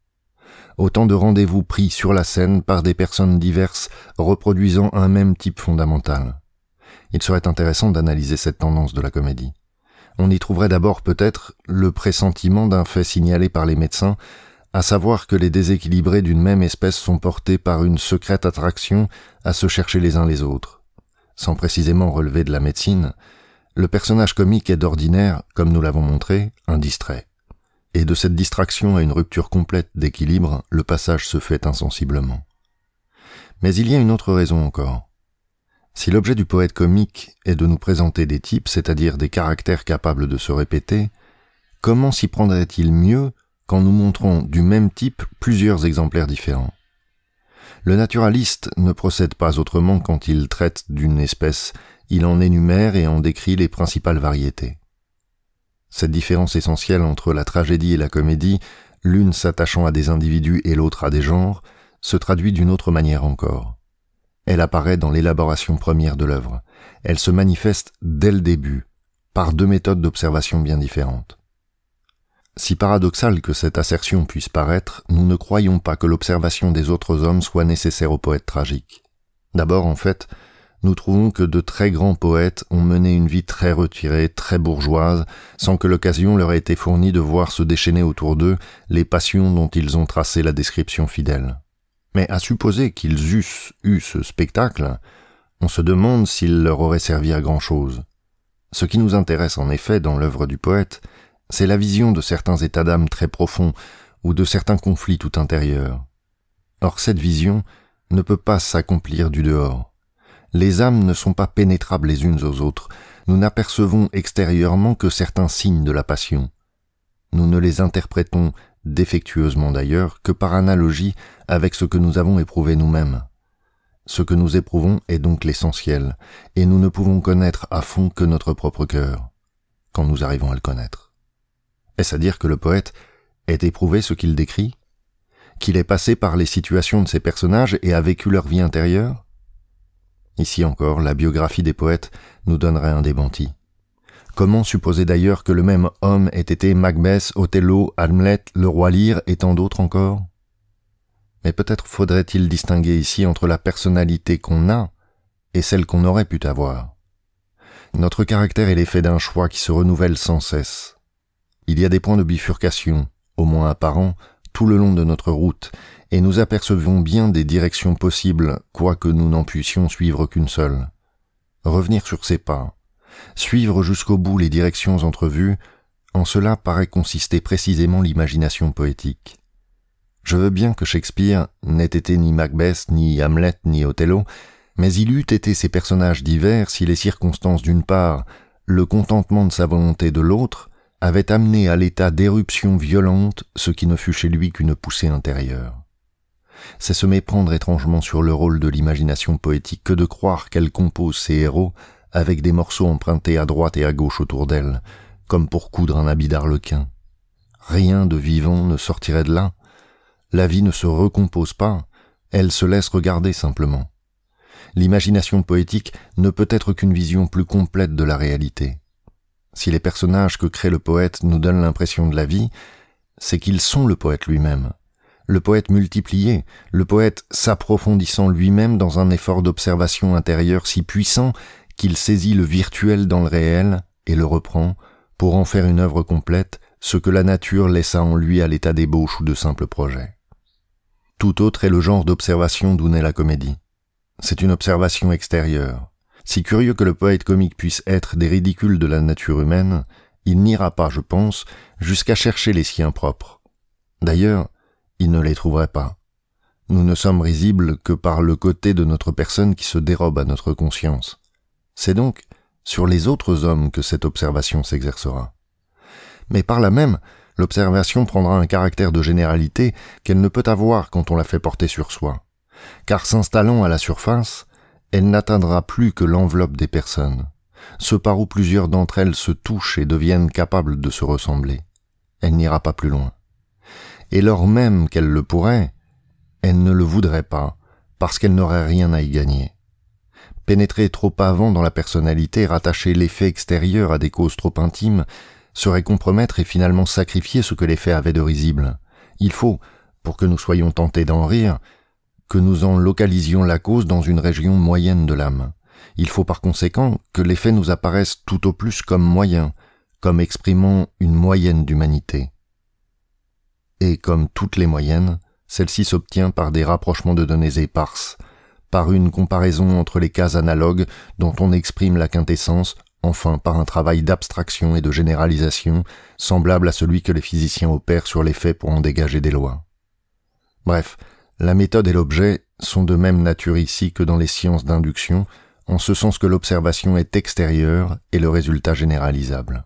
Autant de rendez-vous pris sur la scène par des personnes diverses reproduisant un même type fondamental. Il serait intéressant d'analyser cette tendance de la comédie. On y trouverait d'abord peut-être le pressentiment d'un fait signalé par les médecins, à savoir que les déséquilibrés d'une même espèce sont portés par une secrète attraction à se chercher les uns les autres. Sans précisément relever de la médecine, le personnage comique est d'ordinaire, comme nous l'avons montré, un distrait. Et de cette distraction à une rupture complète d'équilibre, le passage se fait insensiblement. Mais il y a une autre raison encore. Si l'objet du poète comique est de nous présenter des types, c'est-à-dire des caractères capables de se répéter, comment s'y prendrait-il mieux quand nous montrons du même type plusieurs exemplaires différents? Le naturaliste ne procède pas autrement quand il traite d'une espèce, il en énumère et en décrit les principales variétés. Cette différence essentielle entre la tragédie et la comédie, l'une s'attachant à des individus et l'autre à des genres, se traduit d'une autre manière encore. Elle apparaît dans l'élaboration première de l'œuvre. Elle se manifeste dès le début, par deux méthodes d'observation bien différentes. Si paradoxal que cette assertion puisse paraître, nous ne croyons pas que l'observation des autres hommes soit nécessaire au poète tragique. D'abord, en fait, nous trouvons que de très grands poètes ont mené une vie très retirée, très bourgeoise, sans que l'occasion leur ait été fournie de voir se déchaîner autour d'eux les passions dont ils ont tracé la description fidèle. Mais à supposer qu'ils eussent eu ce spectacle, on se demande s'il leur aurait servi à grand-chose. Ce qui nous intéresse en effet dans l'œuvre du poète, c'est la vision de certains états d'âme très profonds ou de certains conflits tout intérieurs. Or cette vision ne peut pas s'accomplir du dehors. Les âmes ne sont pas pénétrables les unes aux autres. Nous n'apercevons extérieurement que certains signes de la passion. Nous ne les interprétons, défectueusement d'ailleurs, que par analogie avec ce que nous avons éprouvé nous-mêmes. Ce que nous éprouvons est donc l'essentiel, et nous ne pouvons connaître à fond que notre propre cœur, quand nous arrivons à le connaître. Est-ce à dire que le poète ait éprouvé ce qu'il décrit? Qu'il ait passé par les situations de ses personnages et a vécu leur vie intérieure? Ici encore, la biographie des poètes nous donnerait un démenti. Comment supposer d'ailleurs que le même homme ait été Macbeth, Othello, Hamlet, le roi Lear et tant d'autres encore? Mais peut-être faudrait-il distinguer ici entre la personnalité qu'on a et celle qu'on aurait pu avoir. Notre caractère est l'effet d'un choix qui se renouvelle sans cesse. Il y a des points de bifurcation, au moins apparents, tout le long de notre route, et nous apercevons bien des directions possibles, quoique nous n'en puissions suivre qu'une seule. Revenir sur ses pas, suivre jusqu'au bout les directions entrevues, en cela paraît consister précisément l'imagination poétique. Je veux bien que Shakespeare n'ait été ni Macbeth, ni Hamlet, ni Othello, mais il eût été ces personnages divers si les circonstances d'une part, le contentement de sa volonté de l'autre, avaient amené à l'état d'éruption violente ce qui ne fut chez lui qu'une poussée intérieure. C'est se méprendre étrangement sur le rôle de l'imagination poétique que de croire qu'elle compose ses héros avec des morceaux empruntés à droite et à gauche autour d'elle, comme pour coudre un habit d'arlequin. Rien de vivant ne sortirait de là. La vie ne se recompose pas, elle se laisse regarder simplement. L'imagination poétique ne peut être qu'une vision plus complète de la réalité. Si les personnages que crée le poète nous donnent l'impression de la vie, c'est qu'ils sont le poète lui-même. Le poète multiplié, le poète s'approfondissant lui-même dans un effort d'observation intérieure si puissant qu'il saisit le virtuel dans le réel et le reprend pour en faire une œuvre complète, ce que la nature laissa en lui à l'état d'ébauche ou de simple projet. Tout autre est le genre d'observation d'où naît la comédie. C'est une observation extérieure. Si curieux que le poète comique puisse être des ridicules de la nature humaine, il n'ira pas, je pense, jusqu'à chercher les siens propres. D'ailleurs, il ne les trouverait pas. Nous ne sommes risibles que par le côté de notre personne qui se dérobe à notre conscience. C'est donc sur les autres hommes que cette observation s'exercera. Mais par là même, l'observation prendra un caractère de généralité qu'elle ne peut avoir quand on la fait porter sur soi. Car s'installant à la surface, elle n'atteindra plus que l'enveloppe des personnes, ce par où plusieurs d'entre elles se touchent et deviennent capables de se ressembler. Elle n'ira pas plus loin. Et lors même qu'elle le pourrait, elle ne le voudrait pas, parce qu'elle n'aurait rien à y gagner. Pénétrer trop avant dans la personnalité, rattacher l'effet extérieur à des causes trop intimes, serait compromettre et finalement sacrifier ce que l'effet avait de risible. Il faut, pour que nous soyons tentés d'en rire, que nous en localisions la cause dans une région moyenne de l'âme. Il faut par conséquent que l'effet nous apparaisse tout au plus comme moyen, comme exprimant une moyenne d'humanité. Et comme toutes les moyennes, celle-ci s'obtient par des rapprochements de données éparses, par une comparaison entre les cas analogues dont on exprime la quintessence, enfin par un travail d'abstraction et de généralisation semblable à celui que les physiciens opèrent sur les faits pour en dégager des lois. Bref, la méthode et l'objet sont de même nature ici que dans les sciences d'induction, en ce sens que l'observation est extérieure et le résultat généralisable.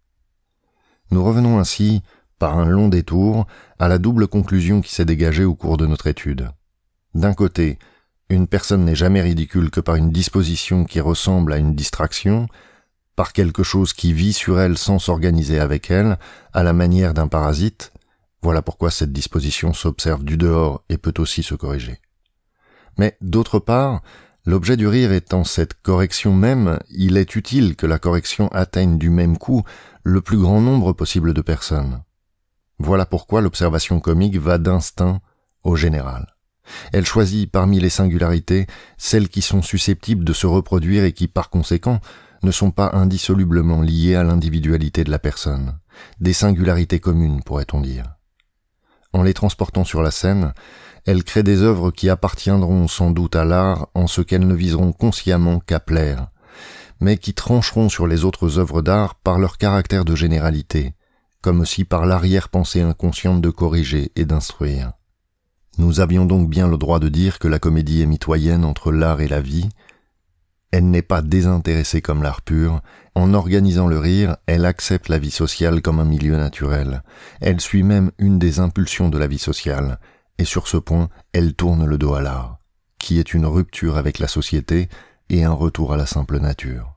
Nous revenons ainsi, par un long détour, à la double conclusion qui s'est dégagée au cours de notre étude. D'un côté, une personne n'est jamais ridicule que par une disposition qui ressemble à une distraction, par quelque chose qui vit sur elle sans s'organiser avec elle, à la manière d'un parasite. Voilà pourquoi cette disposition s'observe du dehors et peut aussi se corriger. Mais d'autre part, l'objet du rire étant cette correction même, il est utile que la correction atteigne du même coup le plus grand nombre possible de personnes. Voilà pourquoi l'observation comique va d'instinct au général. Elle choisit parmi les singularités celles qui sont susceptibles de se reproduire et qui, par conséquent, ne sont pas indissolublement liées à l'individualité de la personne. Des singularités communes, pourrait-on dire. En les transportant sur la scène, elle crée des œuvres qui appartiendront sans doute à l'art en ce qu'elles ne viseront consciemment qu'à plaire, mais qui trancheront sur les autres œuvres d'art par leur caractère de généralité, comme aussi par l'arrière-pensée inconsciente de corriger et d'instruire. Nous avions donc bien le droit de dire que la comédie est mitoyenne entre l'art et la vie. Elle n'est pas désintéressée comme l'art pur. En organisant le rire, elle accepte la vie sociale comme un milieu naturel. Elle suit même une des impulsions de la vie sociale. Et sur ce point, elle tourne le dos à l'art, qui est une rupture avec la société et un retour à la simple nature.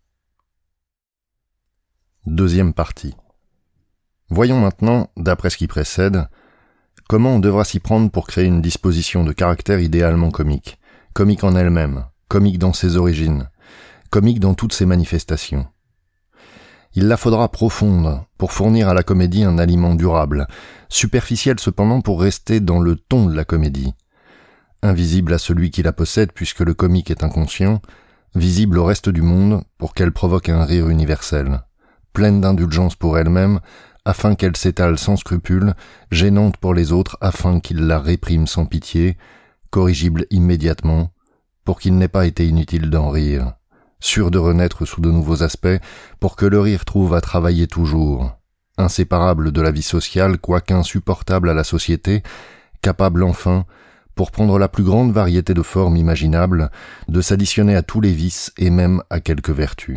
Deuxième partie. Voyons maintenant, d'après ce qui précède, comment on devra s'y prendre pour créer une disposition de caractère idéalement comique, comique en elle-même, comique dans ses origines, comique dans toutes ses manifestations. Il la faudra profonde pour fournir à la comédie un aliment durable, superficiel cependant pour rester dans le ton de la comédie. invisible à celui qui la possède puisque le comique est inconscient, visible au reste du monde pour qu'elle provoque un rire universel, pleine d'indulgence pour elle-même, afin qu'elle s'étale sans scrupule, gênante pour les autres afin qu'ils la répriment sans pitié, corrigible immédiatement, pour qu'il n'ait pas été inutile d'en rire, sûr de renaître sous de nouveaux aspects, pour que le rire trouve à travailler toujours, inséparable de la vie sociale, quoique insupportable à la société, capable enfin, pour prendre la plus grande variété de formes imaginables, de s'additionner à tous les vices et même à quelques vertus.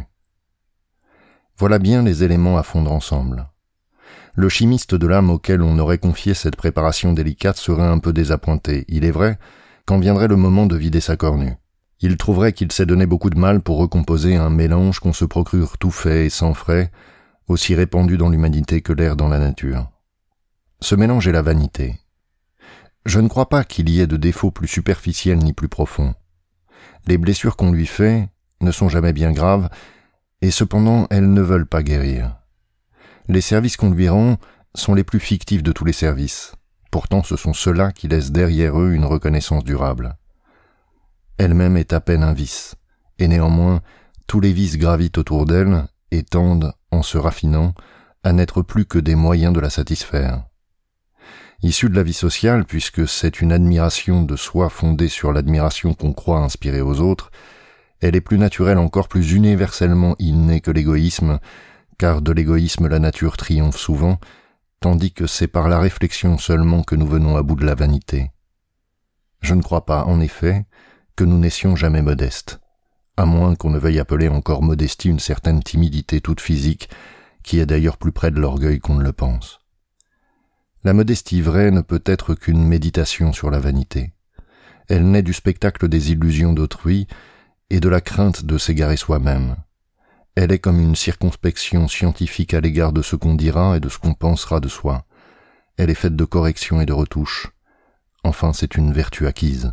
Voilà bien les éléments à fondre ensemble. Le chimiste de l'âme auquel on aurait confié cette préparation délicate serait un peu désappointé, il est vrai, quand viendrait le moment de vider sa cornue. Il trouverait qu'il s'est donné beaucoup de mal pour recomposer un mélange qu'on se procure tout fait et sans frais, aussi répandu dans l'humanité que l'air dans la nature. Ce mélange est la vanité. Je ne crois pas qu'il y ait de défauts plus superficiels ni plus profonds. Les blessures qu'on lui fait ne sont jamais bien graves, et cependant elles ne veulent pas guérir. Les services qu'on lui rend sont les plus fictifs de tous les services. Pourtant, ce sont ceux-là qui laissent derrière eux une reconnaissance durable. Elle-même est à peine un vice, et néanmoins, tous les vices gravitent autour d'elle et tendent, en se raffinant, à n'être plus que des moyens de la satisfaire. Issue de la vie sociale, puisque c'est une admiration de soi fondée sur l'admiration qu'on croit inspirer aux autres, elle est plus naturelle, encore plus universellement innée que l'égoïsme, car de l'égoïsme la nature triomphe souvent, tandis que c'est par la réflexion seulement que nous venons à bout de la vanité. Je ne crois pas, en effet, que nous naissions jamais modestes, à moins qu'on ne veuille appeler encore modestie une certaine timidité toute physique, qui est d'ailleurs plus près de l'orgueil qu'on ne le pense. La modestie vraie ne peut être qu'une méditation sur la vanité. Elle naît du spectacle des illusions d'autrui et de la crainte de s'égarer soi-même. Elle est comme une circonspection scientifique à l'égard de ce qu'on dira et de ce qu'on pensera de soi. Elle est faite de corrections et de retouches. Enfin, c'est une vertu acquise.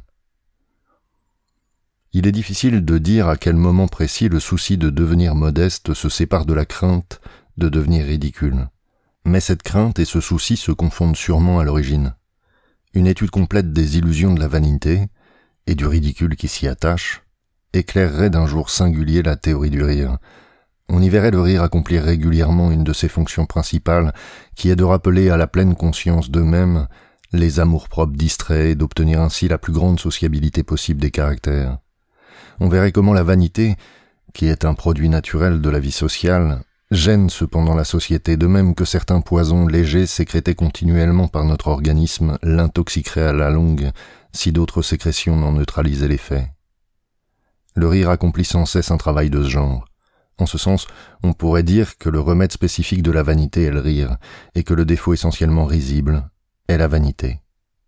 Il est difficile de dire à quel moment précis le souci de devenir modeste se sépare de la crainte de devenir ridicule. Mais cette crainte et ce souci se confondent sûrement à l'origine. Une étude complète des illusions de la vanité et du ridicule qui s'y attache éclairerait d'un jour singulier la théorie du rire. On y verrait le rire accomplir régulièrement une de ses fonctions principales, qui est de rappeler à la pleine conscience d'eux-mêmes les amours-propres distraits et d'obtenir ainsi la plus grande sociabilité possible des caractères. On verrait comment la vanité, qui est un produit naturel de la vie sociale, gêne cependant la société, de même que certains poisons légers sécrétés continuellement par notre organisme l'intoxiqueraient à la longue si d'autres sécrétions n'en neutralisaient l'effet. Le rire accomplit sans cesse un travail de ce genre. En ce sens, on pourrait dire que le remède spécifique de la vanité est le rire, et que le défaut essentiellement risible est la vanité.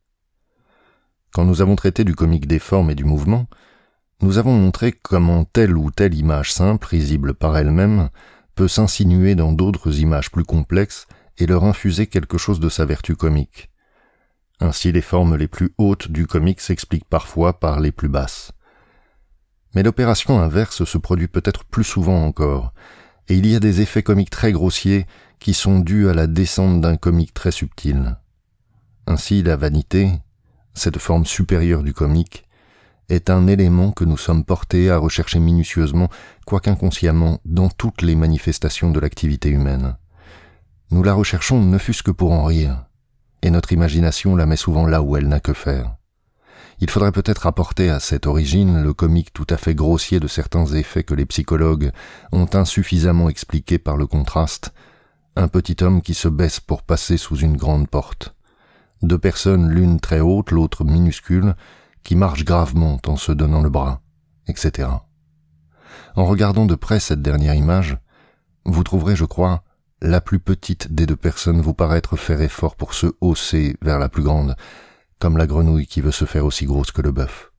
Quand nous avons traité du comique des formes et du mouvement, nous avons montré comment telle ou telle image simple, risible par elle-même, peut s'insinuer dans d'autres images plus complexes et leur infuser quelque chose de sa vertu comique. Ainsi, les formes les plus hautes du comique s'expliquent parfois par les plus basses. Mais l'opération inverse se produit peut-être plus souvent encore, et il y a des effets comiques très grossiers qui sont dus à la descente d'un comique très subtil. Ainsi, la vanité, cette forme supérieure du comique, est un élément que nous sommes portés à rechercher minutieusement, quoique inconsciemment, dans toutes les manifestations de l'activité humaine. Nous la recherchons ne fût-ce que pour en rire, et notre imagination la met souvent là où elle n'a que faire. Il faudrait peut-être apporter à cette origine le comique tout à fait grossier de certains effets que les psychologues ont insuffisamment expliqués par le contraste, un petit homme qui se baisse pour passer sous une grande porte. Deux personnes, l'une très haute, l'autre minuscule, qui marchent gravement en se donnant le bras, etc. En regardant de près cette dernière image, vous trouverez, je crois, la plus petite des deux personnes vous paraître faire effort pour se hausser vers la plus grande, comme la grenouille qui veut se faire aussi grosse que le bœuf.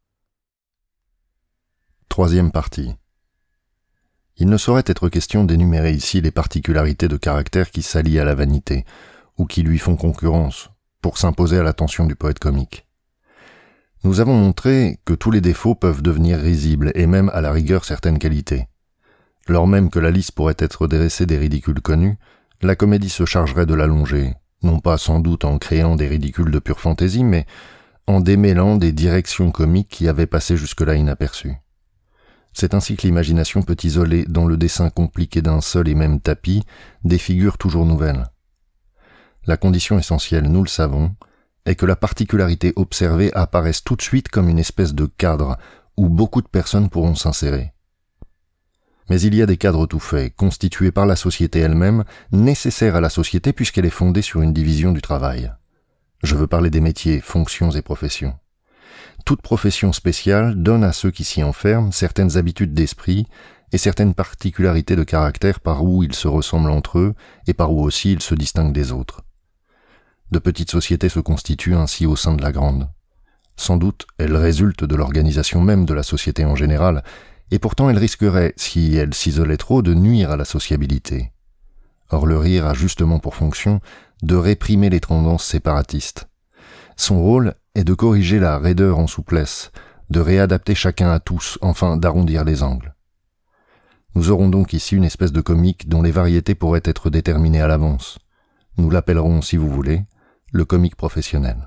Troisième partie. Il ne saurait être question d'énumérer ici les particularités de caractère qui s'allient à la vanité, ou qui lui font concurrence, pour s'imposer à l'attention du poète comique. Nous avons montré que tous les défauts peuvent devenir risibles, et même à la rigueur certaines qualités. Lors même que la liste pourrait être dressée des ridicules connus, la comédie se chargerait de l'allonger, non pas sans doute en créant des ridicules de pure fantaisie, mais en démêlant des directions comiques qui avaient passé jusque-là inaperçues. C'est ainsi que l'imagination peut isoler dans le dessin compliqué d'un seul et même tapis des figures toujours nouvelles. La condition essentielle, nous le savons, est que la particularité observée apparaisse tout de suite comme une espèce de cadre où beaucoup de personnes pourront s'insérer. Mais il y a des cadres tout faits, constitués par la société elle-même, nécessaires à la société puisqu'elle est fondée sur une division du travail. Je veux parler des métiers, fonctions et professions. Toute profession spéciale donne à ceux qui s'y enferment certaines habitudes d'esprit et certaines particularités de caractère par où ils se ressemblent entre eux et par où aussi ils se distinguent des autres. De petites sociétés se constituent ainsi au sein de la grande. Sans doute, elles résultent de l'organisation même de la société en général, et pourtant elles risqueraient, si elles s'isolaient trop, de nuire à la sociabilité. Or le rire a justement pour fonction de réprimer les tendances séparatistes. Son rôle est de corriger la raideur en souplesse, de réadapter chacun à tous, enfin d'arrondir les angles. Nous aurons donc ici une espèce de comique dont les variétés pourraient être déterminées à l'avance. Nous l'appellerons, si vous voulez, le comique professionnel.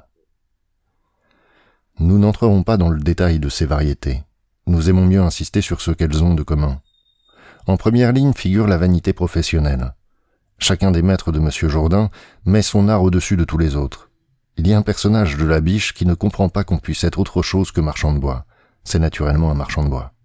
Nous n'entrerons pas dans le détail de ces variétés. Nous aimons mieux insister sur ce qu'elles ont de commun. En première ligne figure la vanité professionnelle. Chacun des maîtres de M. Jourdain met son art au-dessus de tous les autres. Il y a un personnage de la Biche qui ne comprend pas qu'on puisse être autre chose que marchand de bois. C'est naturellement un marchand de bois.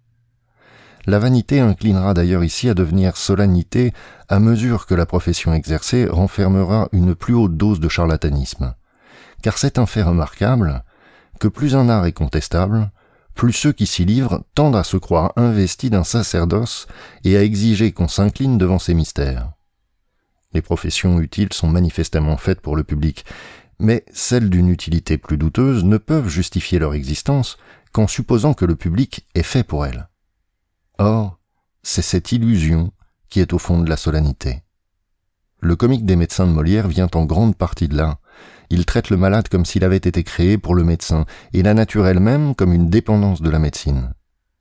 La vanité inclinera d'ailleurs ici à devenir solennité à mesure que la profession exercée renfermera une plus haute dose de charlatanisme. Car c'est un fait remarquable que plus un art est contestable, plus ceux qui s'y livrent tendent à se croire investis d'un sacerdoce et à exiger qu'on s'incline devant ces mystères. Les professions utiles sont manifestement faites pour le public, mais celles d'une utilité plus douteuse ne peuvent justifier leur existence qu'en supposant que le public est fait pour elles. Or, c'est cette illusion qui est au fond de la solennité. Le comique des médecins de Molière vient en grande partie de là. Il traite le malade comme s'il avait été créé pour le médecin, et la nature elle-même comme une dépendance de la médecine.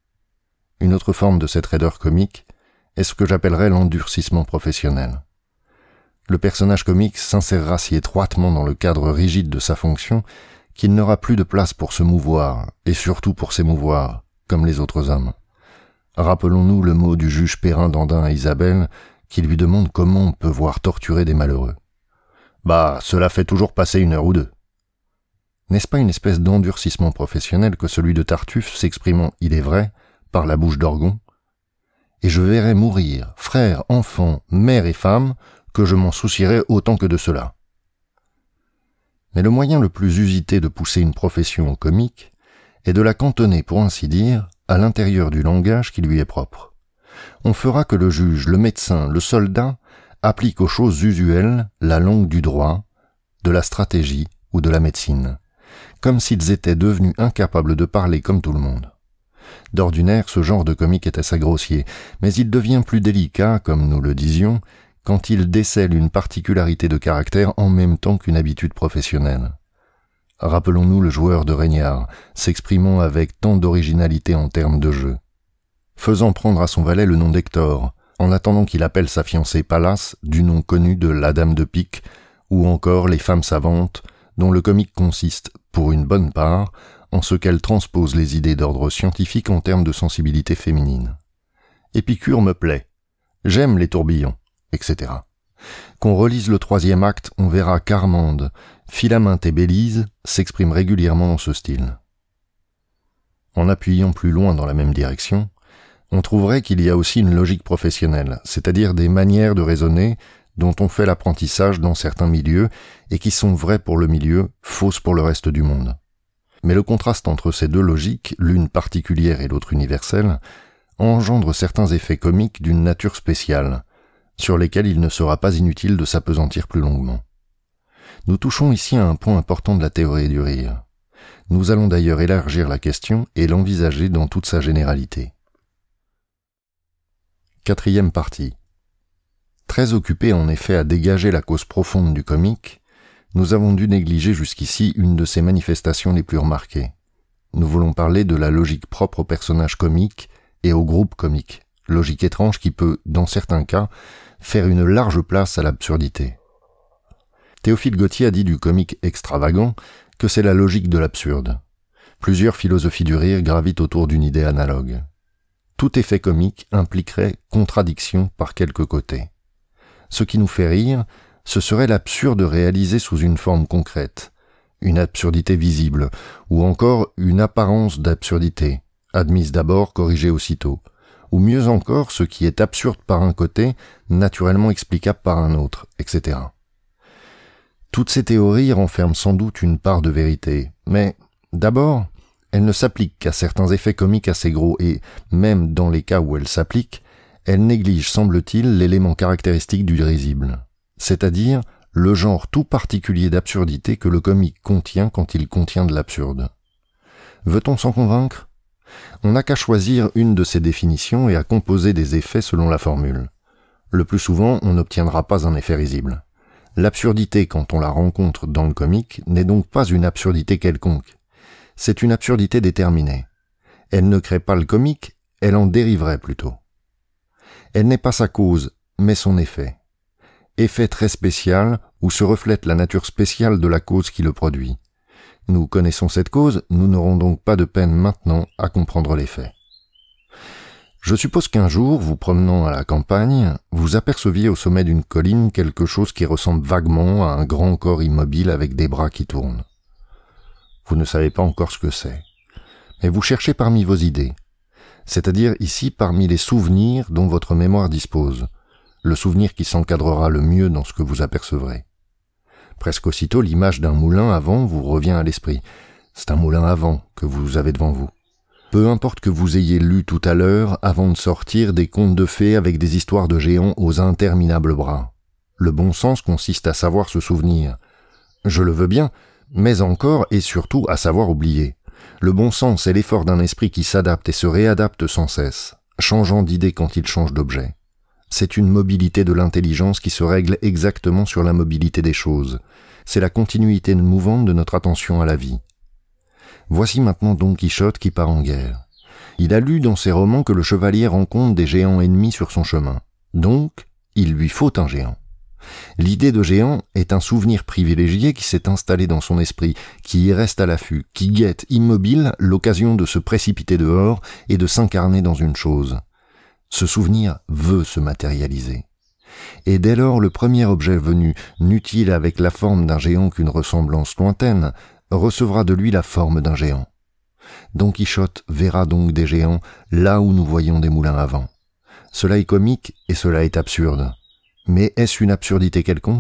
Une autre forme de cette raideur comique est ce que j'appellerais l'endurcissement professionnel. Le personnage comique s'insérera si étroitement dans le cadre rigide de sa fonction qu'il n'aura plus de place pour se mouvoir, et surtout pour s'émouvoir, comme les autres hommes. Rappelons-nous le mot du juge Perrin d'Andain à Isabelle, qui lui demande comment on peut voir torturer des malheureux. « Bah, cela fait toujours passer 1 heure ou 2. » N'est-ce pas une espèce d'endurcissement professionnel que celui de Tartuffe s'exprimant, il est vrai, par la bouche d'Orgon ? « Et je verrai mourir, frères, enfants, mères et femmes, que je m'en soucierai autant que de cela. » Mais le moyen le plus usité de pousser une profession au comique est de la cantonner, pour ainsi dire, à l'intérieur du langage qui lui est propre. On fera que le juge, le médecin, le soldat appliquent aux choses usuelles la langue du droit, de la stratégie ou de la médecine, comme s'ils étaient devenus incapables de parler comme tout le monde. D'ordinaire, ce genre de comique est assez grossier, mais il devient plus délicat, comme nous le disions, quand il décèle une particularité de caractère en même temps qu'une habitude professionnelle. Rappelons-nous le joueur de Régnard, s'exprimant avec tant d'originalité en termes de jeu. Faisant prendre à son valet le nom d'Hector, en attendant qu'il appelle sa fiancée Pallas du nom connu de la Dame de Pique, ou encore les femmes savantes, dont le comique consiste, pour une bonne part, en ce qu'elles transposent les idées d'ordre scientifique en termes de sensibilité féminine. Épicure me plaît, j'aime les tourbillons, etc. Qu'on relise le 3e acte, on verra qu'Armande, Philaminte et Bélise s'expriment régulièrement dans ce style. En appuyant plus loin dans la même direction, on trouverait qu'il y a aussi une logique professionnelle, c'est-à-dire des manières de raisonner dont on fait l'apprentissage dans certains milieux et qui sont vraies pour le milieu, fausses pour le reste du monde. Mais le contraste entre ces deux logiques, l'une particulière et l'autre universelle, engendre certains effets comiques d'une nature spéciale, sur lesquels il ne sera pas inutile de s'appesantir plus longuement. Nous touchons ici à un point important de la théorie du rire. Nous allons d'ailleurs élargir la question et l'envisager dans toute sa généralité. 4e partie. Très occupés en effet à dégager la cause profonde du comique, nous avons dû négliger jusqu'ici une de ses manifestations les plus remarquées. Nous voulons parler de la logique propre au personnage comique et au groupe comique, logique étrange qui peut, dans certains cas, faire une large place à l'absurdité. Théophile Gautier a dit du comique extravagant que c'est la logique de l'absurde. Plusieurs philosophies du rire gravitent autour d'une idée analogue. Tout effet comique impliquerait contradiction par quelque côté. Ce qui nous fait rire, ce serait l'absurde réalisé sous une forme concrète, une absurdité visible, ou encore une apparence d'absurdité, admise d'abord, corrigée aussitôt, ou mieux encore ce qui est absurde par un côté, naturellement explicable par un autre, etc. Toutes ces théories renferment sans doute une part de vérité, mais d'abord, elles ne s'appliquent qu'à certains effets comiques assez gros et, même dans les cas où elles s'appliquent, elles négligent, semble-t-il, l'élément caractéristique du risible, c'est-à-dire le genre tout particulier d'absurdité que le comique contient quand il contient de l'absurde. Veut-on s'en convaincre ? On n'a qu'à choisir une de ces définitions et à composer des effets selon la formule. Le plus souvent, on n'obtiendra pas un effet risible. L'absurdité, quand on la rencontre dans le comique, n'est donc pas une absurdité quelconque. C'est une absurdité déterminée. Elle ne crée pas le comique, elle en dériverait plutôt. Elle n'est pas sa cause, mais son effet. Effet très spécial où se reflète la nature spéciale de la cause qui le produit. Nous connaissons cette cause, nous n'aurons donc pas de peine maintenant à comprendre l'effet. Je suppose qu'un jour, vous promenant à la campagne, vous aperceviez au sommet d'une colline quelque chose qui ressemble vaguement à un grand corps immobile avec des bras qui tournent. Vous ne savez pas encore ce que c'est, mais vous cherchez parmi vos idées, c'est-à-dire ici parmi les souvenirs dont votre mémoire dispose, le souvenir qui s'encadrera le mieux dans ce que vous apercevrez. Presque aussitôt, l'image d'un moulin à vent vous revient à l'esprit. C'est un moulin à vent que vous avez devant vous. Peu importe que vous ayez lu tout à l'heure, avant de sortir, des contes de fées avec des histoires de géants aux interminables bras. Le bon sens consiste à savoir se souvenir. Je le veux bien, mais encore et surtout à savoir oublier. Le bon sens est l'effort d'un esprit qui s'adapte et se réadapte sans cesse, changeant d'idée quand il change d'objet. C'est une mobilité de l'intelligence qui se règle exactement sur la mobilité des choses. C'est la continuité mouvante de notre attention à la vie. Voici maintenant Don Quichotte qui part en guerre. Il a lu dans ses romans que le chevalier rencontre des géants ennemis sur son chemin. Donc, il lui faut un géant. L'idée de géant est un souvenir privilégié qui s'est installé dans son esprit, qui y reste à l'affût, qui guette immobile l'occasion de se précipiter dehors et de s'incarner dans une chose. Ce souvenir veut se matérialiser. Et dès lors, le premier objet venu, n'eût-il avec la forme d'un géant qu'une ressemblance lointaine, recevra de lui la forme d'un géant. Don Quichotte verra donc des géants là où nous voyons des moulins à vent. Cela est comique et cela est absurde. Mais est-ce une absurdité quelconque ?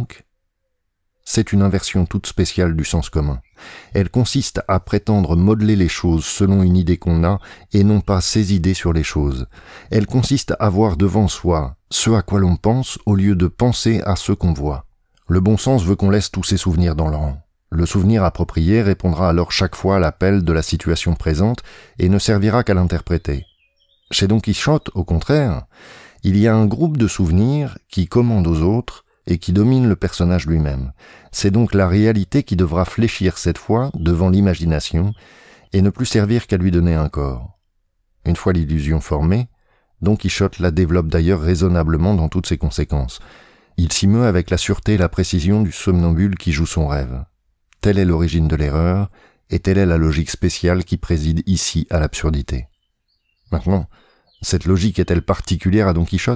C'est une inversion toute spéciale du sens commun. Elle consiste à prétendre modeler les choses selon une idée qu'on a et non pas ses idées sur les choses. Elle consiste à voir devant soi ce à quoi l'on pense au lieu de penser à ce qu'on voit. Le bon sens veut qu'on laisse tous ses souvenirs dans le rang. Le souvenir approprié répondra alors chaque fois à l'appel de la situation présente et ne servira qu'à l'interpréter. Chez Don Quichotte, au contraire, il y a un groupe de souvenirs qui commande aux autres et qui domine le personnage lui-même. C'est donc la réalité qui devra fléchir cette fois devant l'imagination et ne plus servir qu'à lui donner un corps. Une fois l'illusion formée, Don Quichotte la développe d'ailleurs raisonnablement dans toutes ses conséquences. Il s'y meut avec la sûreté et la précision du somnambule qui joue son rêve. Telle est l'origine de l'erreur, et telle est la logique spéciale qui préside ici à l'absurdité. Maintenant, cette logique est-elle particulière à Don Quichotte ?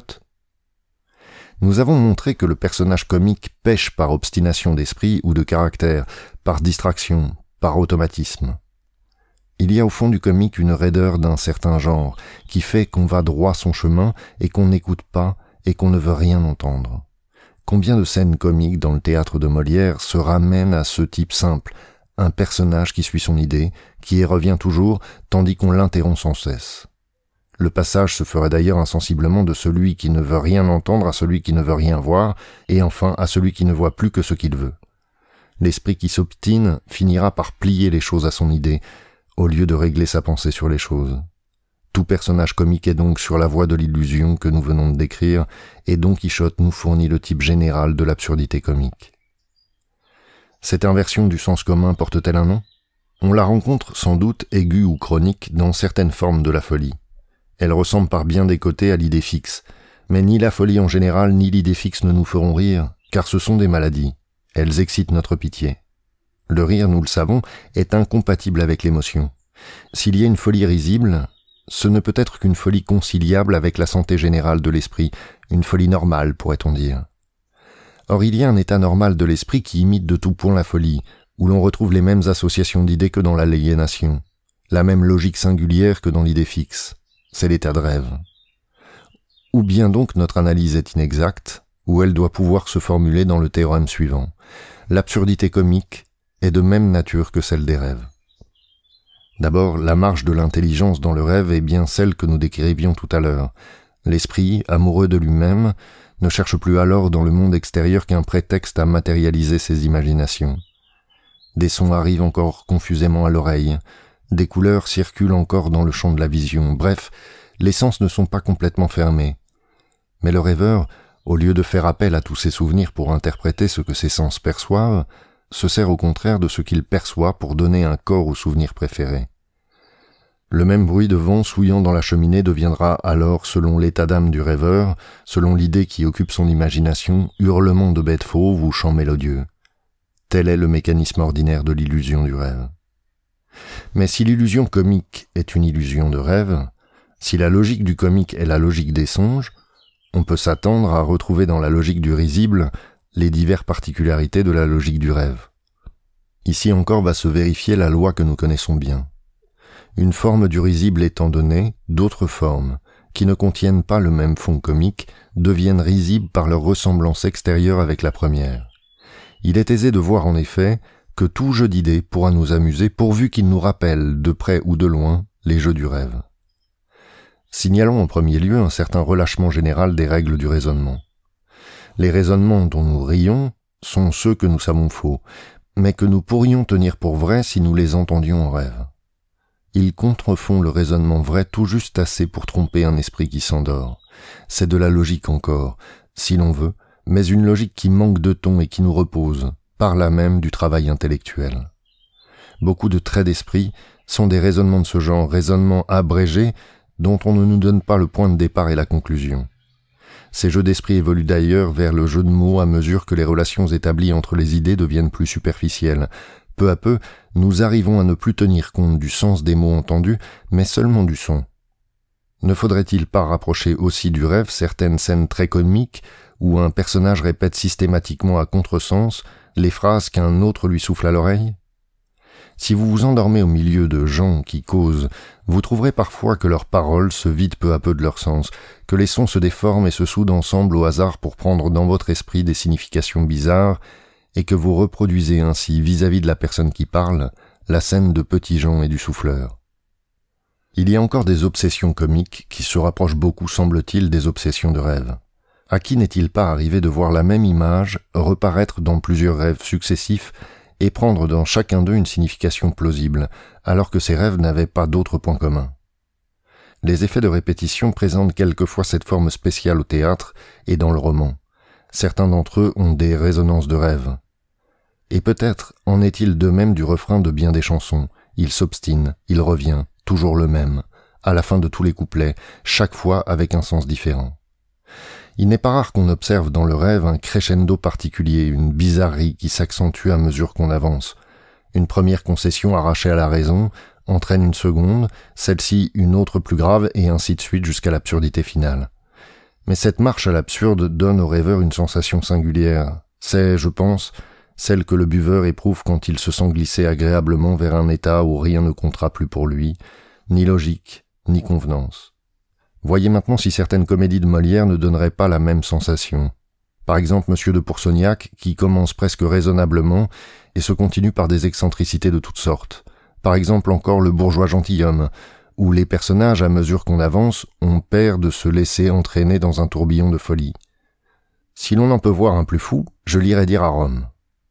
Nous avons montré que le personnage comique pêche par obstination d'esprit ou de caractère, par distraction, par automatisme. Il y a au fond du comique une raideur d'un certain genre, qui fait qu'on va droit son chemin et qu'on n'écoute pas et qu'on ne veut rien entendre. Combien de scènes comiques dans le théâtre de Molière se ramènent à ce type simple, un personnage qui suit son idée, qui y revient toujours, tandis qu'on l'interrompt sans cesse. Le passage se ferait d'ailleurs insensiblement de celui qui ne veut rien entendre à celui qui ne veut rien voir, et enfin à celui qui ne voit plus que ce qu'il veut. L'esprit qui s'obstine finira par plier les choses à son idée, au lieu de régler sa pensée sur les choses. Tout personnage comique est donc sur la voie de l'illusion que nous venons de décrire, et Don Quichotte nous fournit le type général de l'absurdité comique. Cette inversion du sens commun porte-t-elle un nom ? On la rencontre sans doute aiguë ou chronique dans certaines formes de la folie. Elle ressemble par bien des côtés à l'idée fixe, mais ni la folie en général ni l'idée fixe ne nous feront rire, car ce sont des maladies. Elles excitent notre pitié. Le rire, nous le savons, est incompatible avec l'émotion. S'il y a une folie risible, ce ne peut être qu'une folie conciliable avec la santé générale de l'esprit, une folie normale, pourrait-on dire. Or, il y a un état normal de l'esprit qui imite de tout point la folie, où l'on retrouve les mêmes associations d'idées que dans l'aliénation, la même logique singulière que dans l'idée fixe. C'est l'état de rêve. Ou bien donc notre analyse est inexacte, ou elle doit pouvoir se formuler dans le théorème suivant. L'absurdité comique est de même nature que celle des rêves. D'abord, la marche de l'intelligence dans le rêve est bien celle que nous décrivions tout à l'heure. L'esprit, amoureux de lui-même, ne cherche plus alors dans le monde extérieur qu'un prétexte à matérialiser ses imaginations. Des sons arrivent encore confusément à l'oreille, des couleurs circulent encore dans le champ de la vision. Bref, les sens ne sont pas complètement fermés. Mais le rêveur, au lieu de faire appel à tous ses souvenirs pour interpréter ce que ses sens perçoivent, se sert au contraire de ce qu'il perçoit pour donner un corps au souvenir préféré. Le même bruit de vent souillant dans la cheminée deviendra alors, selon l'état d'âme du rêveur, selon l'idée qui occupe son imagination, hurlement de bêtes fauves ou chant mélodieux. Tel est le mécanisme ordinaire de l'illusion du rêve. Mais si l'illusion comique est une illusion de rêve, si la logique du comique est la logique des songes, on peut s'attendre à retrouver dans la logique du risible les diverses particularités de la logique du rêve. Ici encore va se vérifier la loi que nous connaissons bien. Une forme du risible étant donnée, d'autres formes, qui ne contiennent pas le même fond comique, deviennent risibles par leur ressemblance extérieure avec la première. Il est aisé de voir en effet que tout jeu d'idées pourra nous amuser pourvu qu'il nous rappelle, de près ou de loin, les jeux du rêve. Signalons en premier lieu un certain relâchement général des règles du raisonnement. Les raisonnements dont nous rions sont ceux que nous savons faux, mais que nous pourrions tenir pour vrais si nous les entendions en rêve. Ils contrefont le raisonnement vrai tout juste assez pour tromper un esprit qui s'endort. C'est de la logique encore, si l'on veut, mais une logique qui manque de ton et qui nous repose, par là même du travail intellectuel. Beaucoup de traits d'esprit sont des raisonnements de ce genre, raisonnements abrégés dont on ne nous donne pas le point de départ et la conclusion. Ces jeux d'esprit évoluent d'ailleurs vers le jeu de mots à mesure que les relations établies entre les idées deviennent plus superficielles. Peu à peu, nous arrivons à ne plus tenir compte du sens des mots entendus, mais seulement du son. Ne faudrait-il pas rapprocher aussi du rêve certaines scènes très comiques où un personnage répète systématiquement à contresens les phrases qu'un autre lui souffle à l'oreille ? Si vous vous endormez au milieu de gens qui causent, vous trouverez parfois que leurs paroles se vident peu à peu de leur sens, que les sons se déforment et se soudent ensemble au hasard pour prendre dans votre esprit des significations bizarres, et que vous reproduisez ainsi vis-à-vis de la personne qui parle la scène de Petit-Jean et du souffleur. Il y a encore des obsessions comiques qui se rapprochent beaucoup, semble-t-il, des obsessions de rêve. À qui n'est-il pas arrivé de voir la même image reparaître dans plusieurs rêves successifs et prendre dans chacun d'eux une signification plausible, alors que ces rêves n'avaient pas d'autre point commun. Les effets de répétition présentent quelquefois cette forme spéciale au théâtre et dans le roman. Certains d'entre eux ont des résonances de rêve. Et peut-être en est-il de même du refrain de bien des chansons. Il s'obstine, il revient, toujours le même, à la fin de tous les couplets, chaque fois avec un sens différent. Il n'est pas rare qu'on observe dans le rêve un crescendo particulier, une bizarrerie qui s'accentue à mesure qu'on avance. Une première concession arrachée à la raison entraîne une seconde, celle-ci une autre plus grave, et ainsi de suite jusqu'à l'absurdité finale. Mais cette marche à l'absurde donne au rêveur une sensation singulière. C'est, je pense, celle que le buveur éprouve quand il se sent glisser agréablement vers un état où rien ne comptera plus pour lui, ni logique, ni convenance. Voyez maintenant si certaines comédies de Molière ne donneraient pas la même sensation. Par exemple, Monsieur de Pourceaugnac, qui commence presque raisonnablement et se continue par des excentricités de toutes sortes. Par exemple encore Le bourgeois gentilhomme, où les personnages, à mesure qu'on avance, ont peur de se laisser entraîner dans un tourbillon de folie. Si l'on en peut voir un plus fou, je l'irai dire à Rome.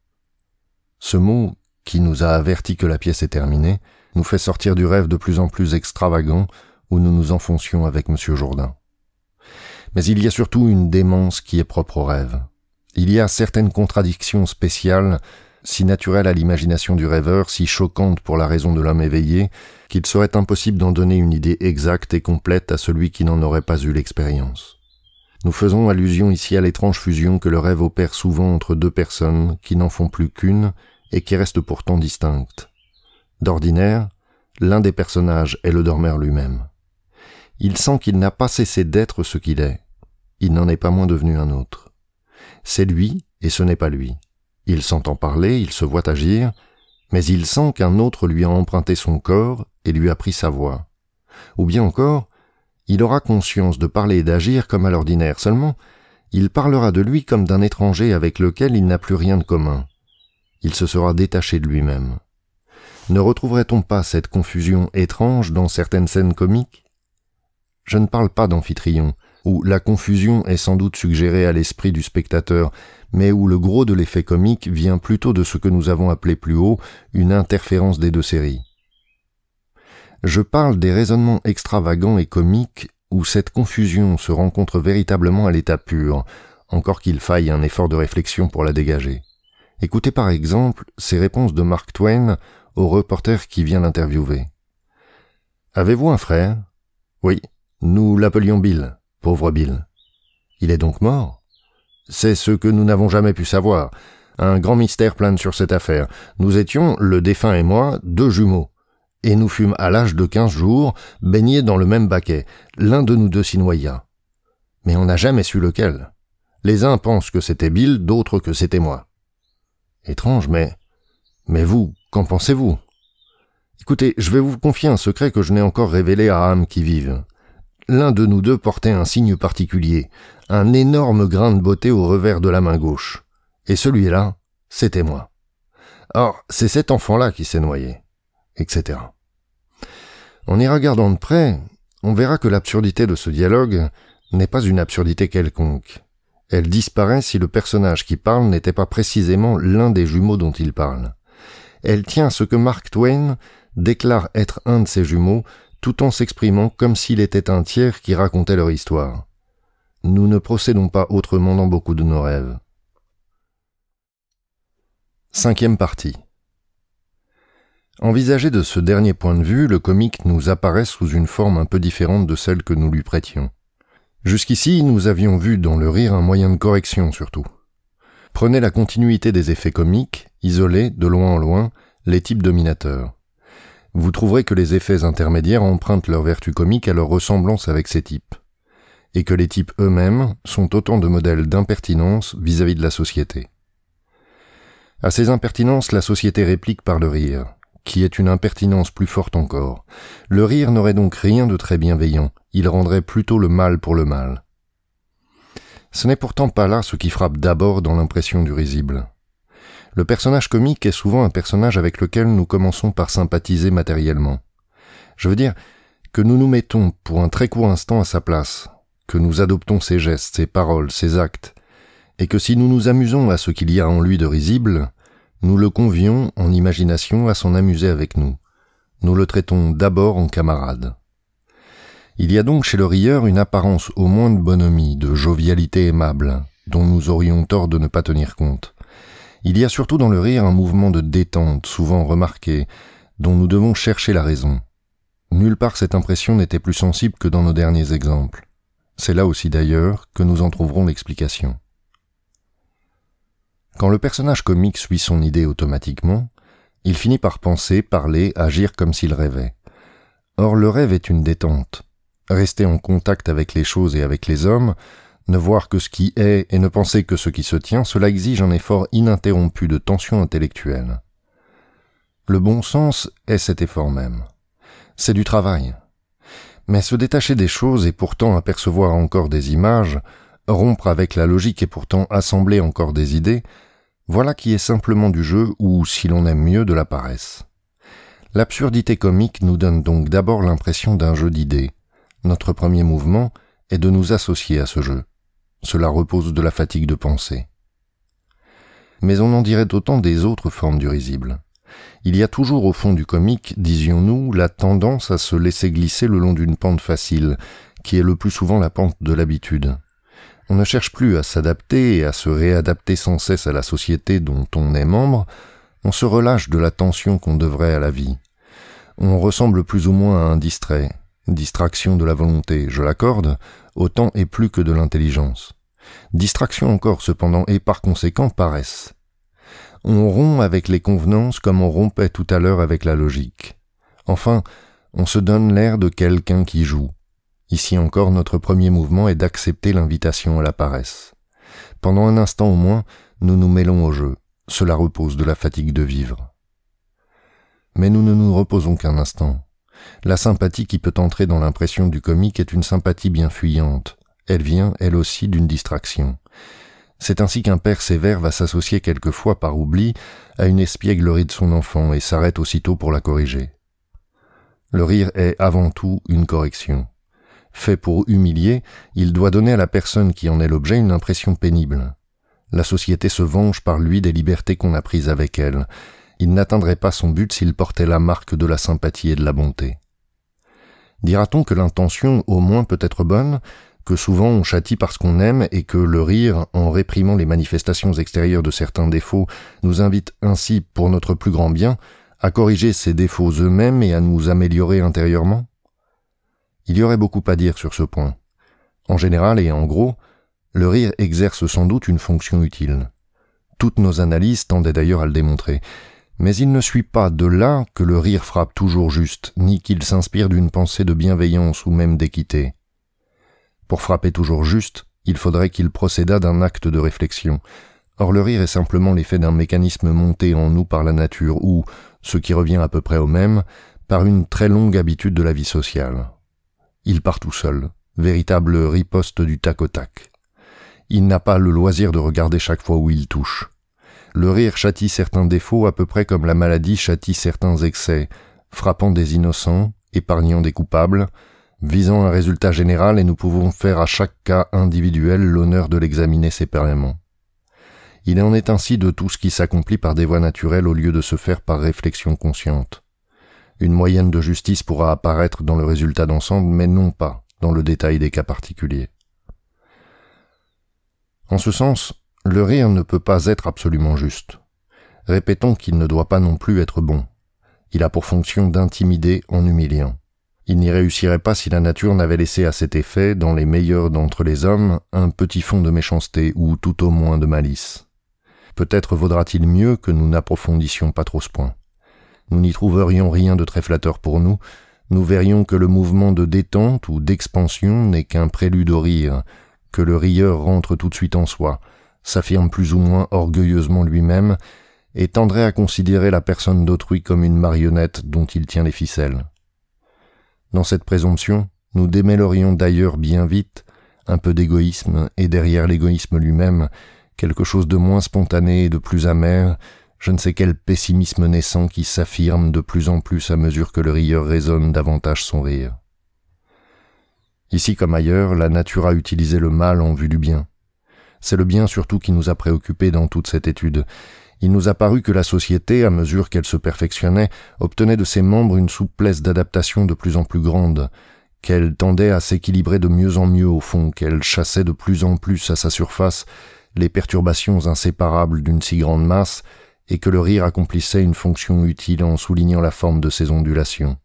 Ce mot, qui nous a averti que la pièce est terminée, nous fait sortir du rêve de plus en plus extravagant où nous nous enfoncions avec M. Jourdain. Mais il y a surtout une démence qui est propre au rêve. Il y a certaines contradictions spéciales, si naturelles à l'imagination du rêveur, si choquantes pour la raison de l'homme éveillé, qu'il serait impossible d'en donner une idée exacte et complète à celui qui n'en aurait pas eu l'expérience. Nous faisons allusion ici à l'étrange fusion que le rêve opère souvent entre deux personnes qui n'en font plus qu'une et qui restent pourtant distinctes. D'ordinaire, l'un des personnages est le dormeur lui-même. Il sent qu'il n'a pas cessé d'être ce qu'il est. Il n'en est pas moins devenu un autre. C'est lui et ce n'est pas lui. Il s'entend parler, il se voit agir, mais il sent qu'un autre lui a emprunté son corps et lui a pris sa voix. Ou bien encore, il aura conscience de parler et d'agir comme à l'ordinaire, seulement il parlera de lui comme d'un étranger avec lequel il n'a plus rien de commun. Il se sera détaché de lui-même. Ne retrouverait-on pas cette confusion étrange dans certaines scènes comiques ? Je ne parle pas d'Amphitryon, où la confusion est sans doute suggérée à l'esprit du spectateur, mais où le gros de l'effet comique vient plutôt de ce que nous avons appelé plus haut une interférence des deux séries. Je parle des raisonnements extravagants et comiques où cette confusion se rencontre véritablement à l'état pur, encore qu'il faille un effort de réflexion pour la dégager. Écoutez par exemple ces réponses de Mark Twain au reporter qui vient l'interviewer. « Avez-vous un frère ? » ?»« Oui, nous l'appelions Bill, pauvre Bill. »« Il est donc mort ? » ?»« C'est ce que nous n'avons jamais pu savoir. Un grand mystère plane sur cette affaire. Nous étions, le défunt et moi, 2 jumeaux. Et nous fûmes à l'âge de 15 jours, baignés dans le même baquet. L'un de nous 2 s'y noya. Mais on n'a jamais su lequel. Les uns pensent que c'était Bill, d'autres que c'était moi. Étrange, mais vous, qu'en pensez-vous ? Écoutez, je vais vous confier un secret que je n'ai encore révélé à âmes qui vivent. L'un de nous 2 portait un signe particulier, un énorme grain de beauté au revers de la main gauche. Et celui-là, c'était moi. Or, c'est cet enfant-là qui s'est noyé, etc. En y regardant de près, on verra que l'absurdité de ce dialogue n'est pas une absurdité quelconque. Elle disparaît si le personnage qui parle n'était pas précisément l'un des jumeaux dont il parle. Elle tient à ce que Mark Twain déclare être un de ses jumeaux, tout en s'exprimant comme s'il était un tiers qui racontait leur histoire. Nous ne procédons pas autrement dans beaucoup de nos rêves. 5e partie. Envisagé de ce dernier point de vue, le comique nous apparaît sous une forme un peu différente de celle que nous lui prêtions. Jusqu'ici, nous avions vu dans le rire un moyen de correction surtout. Prenez la continuité des effets comiques, isolez, de loin en loin, les types dominateurs. Vous trouverez que les effets intermédiaires empruntent leur vertu comique à leur ressemblance avec ces types, et que les types eux-mêmes sont autant de modèles d'impertinence vis-à-vis de la société. À ces impertinences, la société réplique par le rire, qui est une impertinence plus forte encore. Le rire n'aurait donc rien de très bienveillant, il rendrait plutôt le mal pour le mal. Ce n'est pourtant pas là ce qui frappe d'abord dans l'impression du risible. Le personnage comique est souvent un personnage avec lequel nous commençons par sympathiser matériellement. Je veux dire que nous nous mettons pour un très court instant à sa place, que nous adoptons ses gestes, ses paroles, ses actes, et que si nous nous amusons à ce qu'il y a en lui de risible, nous le convions en imagination à s'en amuser avec nous. Nous le traitons d'abord en camarade. Il y a donc chez le rieur une apparence au moins de bonhomie, de jovialité aimable, dont nous aurions tort de ne pas tenir compte. Il y a surtout dans le rire un mouvement de détente, souvent remarqué, dont nous devons chercher la raison. Nulle part cette impression n'était plus sensible que dans nos derniers exemples. C'est là aussi d'ailleurs que nous en trouverons l'explication. Quand le personnage comique suit son idée automatiquement, il finit par penser, parler, agir comme s'il rêvait. Or le rêve est une détente. Rester en contact avec les choses et avec les hommes, ne voir que ce qui est et ne penser que ce qui se tient, cela exige un effort ininterrompu de tension intellectuelle. Le bon sens est cet effort même. C'est du travail. Mais se détacher des choses et pourtant apercevoir encore des images, rompre avec la logique et pourtant assembler encore des idées, voilà qui est simplement du jeu ou, si l'on aime mieux, de la paresse. L'absurdité comique nous donne donc d'abord l'impression d'un jeu d'idées. Notre premier mouvement est de nous associer à ce jeu. Cela repose de la fatigue de penser. Mais on en dirait autant des autres formes du risible. Il y a toujours au fond du comique, disions-nous, la tendance à se laisser glisser le long d'une pente facile, qui est le plus souvent la pente de l'habitude. On ne cherche plus à s'adapter et à se réadapter sans cesse à la société dont on est membre, on se relâche de la tension qu'on devrait à la vie. On ressemble plus ou moins à un distrait, distraction de la volonté, je l'accorde, autant et plus que de l'intelligence. Distraction encore cependant et par conséquent paresse. On rompt avec les convenances comme on rompait tout à l'heure avec la logique. Enfin, on se donne l'air de quelqu'un qui joue. Ici encore, notre premier mouvement est d'accepter l'invitation à la paresse. Pendant un instant au moins, nous nous mêlons au jeu. Cela repose de la fatigue de vivre. Mais nous ne nous reposons qu'un instant. La sympathie qui peut entrer dans l'impression du comique est une sympathie bien fuyante. Elle vient, elle aussi, d'une distraction. C'est ainsi qu'un père sévère va s'associer quelquefois par oubli à une espièglerie de son enfant et s'arrête aussitôt pour la corriger. Le rire est avant tout une correction. Fait pour humilier, il doit donner à la personne qui en est l'objet une impression pénible. La société se venge par lui des libertés qu'on a prises avec elle. Il n'atteindrait pas son but s'il portait la marque de la sympathie et de la bonté. Dira-t-on que l'intention au moins peut être bonne, que souvent on châtie parce qu'on aime et que le rire, en réprimant les manifestations extérieures de certains défauts, nous invite ainsi, pour notre plus grand bien, à corriger ces défauts eux-mêmes et à nous améliorer intérieurement? Il y aurait beaucoup à dire sur ce point. En général et en gros, le rire exerce sans doute une fonction utile. Toutes nos analyses tendaient d'ailleurs à le démontrer. Mais il ne suit pas de là que le rire frappe toujours juste, ni qu'il s'inspire d'une pensée de bienveillance ou même d'équité. Pour frapper toujours juste, il faudrait qu'il procédât d'un acte de réflexion. Or le rire est simplement l'effet d'un mécanisme monté en nous par la nature ou, ce qui revient à peu près au même, par une très longue habitude de la vie sociale. Il part tout seul, véritable riposte du tac au tac. Il n'a pas le loisir de regarder chaque fois où il touche. Le rire châtie certains défauts à peu près comme la maladie châtie certains excès, frappant des innocents, épargnant des coupables, visant un résultat général et nous pouvons faire à chaque cas individuel l'honneur de l'examiner séparément. Il en est ainsi de tout ce qui s'accomplit par des voies naturelles au lieu de se faire par réflexion consciente. Une moyenne de justice pourra apparaître dans le résultat d'ensemble, mais non pas dans le détail des cas particuliers. En ce sens, le rire ne peut pas être absolument juste. Répétons qu'il ne doit pas non plus être bon. Il a pour fonction d'intimider en humiliant. Il n'y réussirait pas si la nature n'avait laissé à cet effet, dans les meilleurs d'entre les hommes, un petit fond de méchanceté ou tout au moins de malice. Peut-être vaudra-t-il mieux que nous n'approfondissions pas trop ce point. Nous n'y trouverions rien de très flatteur pour nous, nous verrions que le mouvement de détente ou d'expansion n'est qu'un prélude au rire, que le rieur rentre tout de suite en soi, s'affirme plus ou moins orgueilleusement lui-même et tendrait à considérer la personne d'autrui comme une marionnette dont il tient les ficelles. Dans cette présomption, nous démêlerions d'ailleurs bien vite un peu d'égoïsme et derrière l'égoïsme lui-même, quelque chose de moins spontané et de plus amer, je ne sais quel pessimisme naissant qui s'affirme de plus en plus à mesure que le rieur résonne davantage son rire. Ici comme ailleurs, la nature a utilisé le mal en vue du bien. C'est le bien surtout qui nous a préoccupés dans toute cette étude. Il nous a paru que la société, à mesure qu'elle se perfectionnait, obtenait de ses membres une souplesse d'adaptation de plus en plus grande, qu'elle tendait à s'équilibrer de mieux en mieux au fond, qu'elle chassait de plus en plus à sa surface les perturbations inséparables d'une si grande masse, et que le rire accomplissait une fonction utile en soulignant la forme de ses ondulations.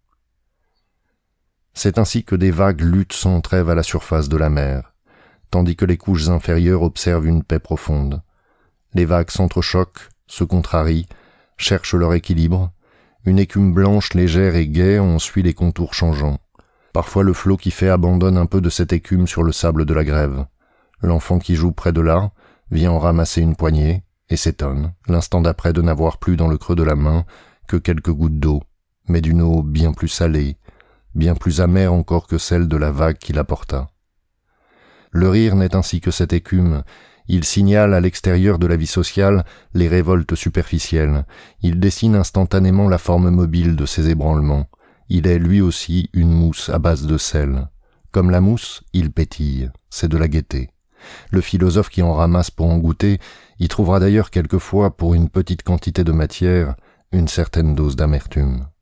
C'est ainsi que des vagues luttent sans trêve à la surface de la mer, tandis que les couches inférieures observent une paix profonde. Les vagues s'entrechoquent, se contrarient, cherchent leur équilibre. Une écume blanche légère et gaie en suit les contours changeants. Parfois le flot qui fait abandonne un peu de cette écume sur le sable de la grève. L'enfant qui joue près de là vient en ramasser une poignée et s'étonne, l'instant d'après, de n'avoir plus dans le creux de la main que quelques gouttes d'eau, mais d'une eau bien plus salée, bien plus amère encore que celle de la vague qui l'apporta. Le rire n'est ainsi que cette écume. Il signale à l'extérieur de la vie sociale les révoltes superficielles. Il dessine instantanément la forme mobile de ces ébranlements. Il est lui aussi une mousse à base de sel. Comme la mousse, il pétille. C'est de la gaieté. Le philosophe qui en ramasse pour en goûter y trouvera d'ailleurs quelquefois, pour une petite quantité de matière, une certaine dose d'amertume.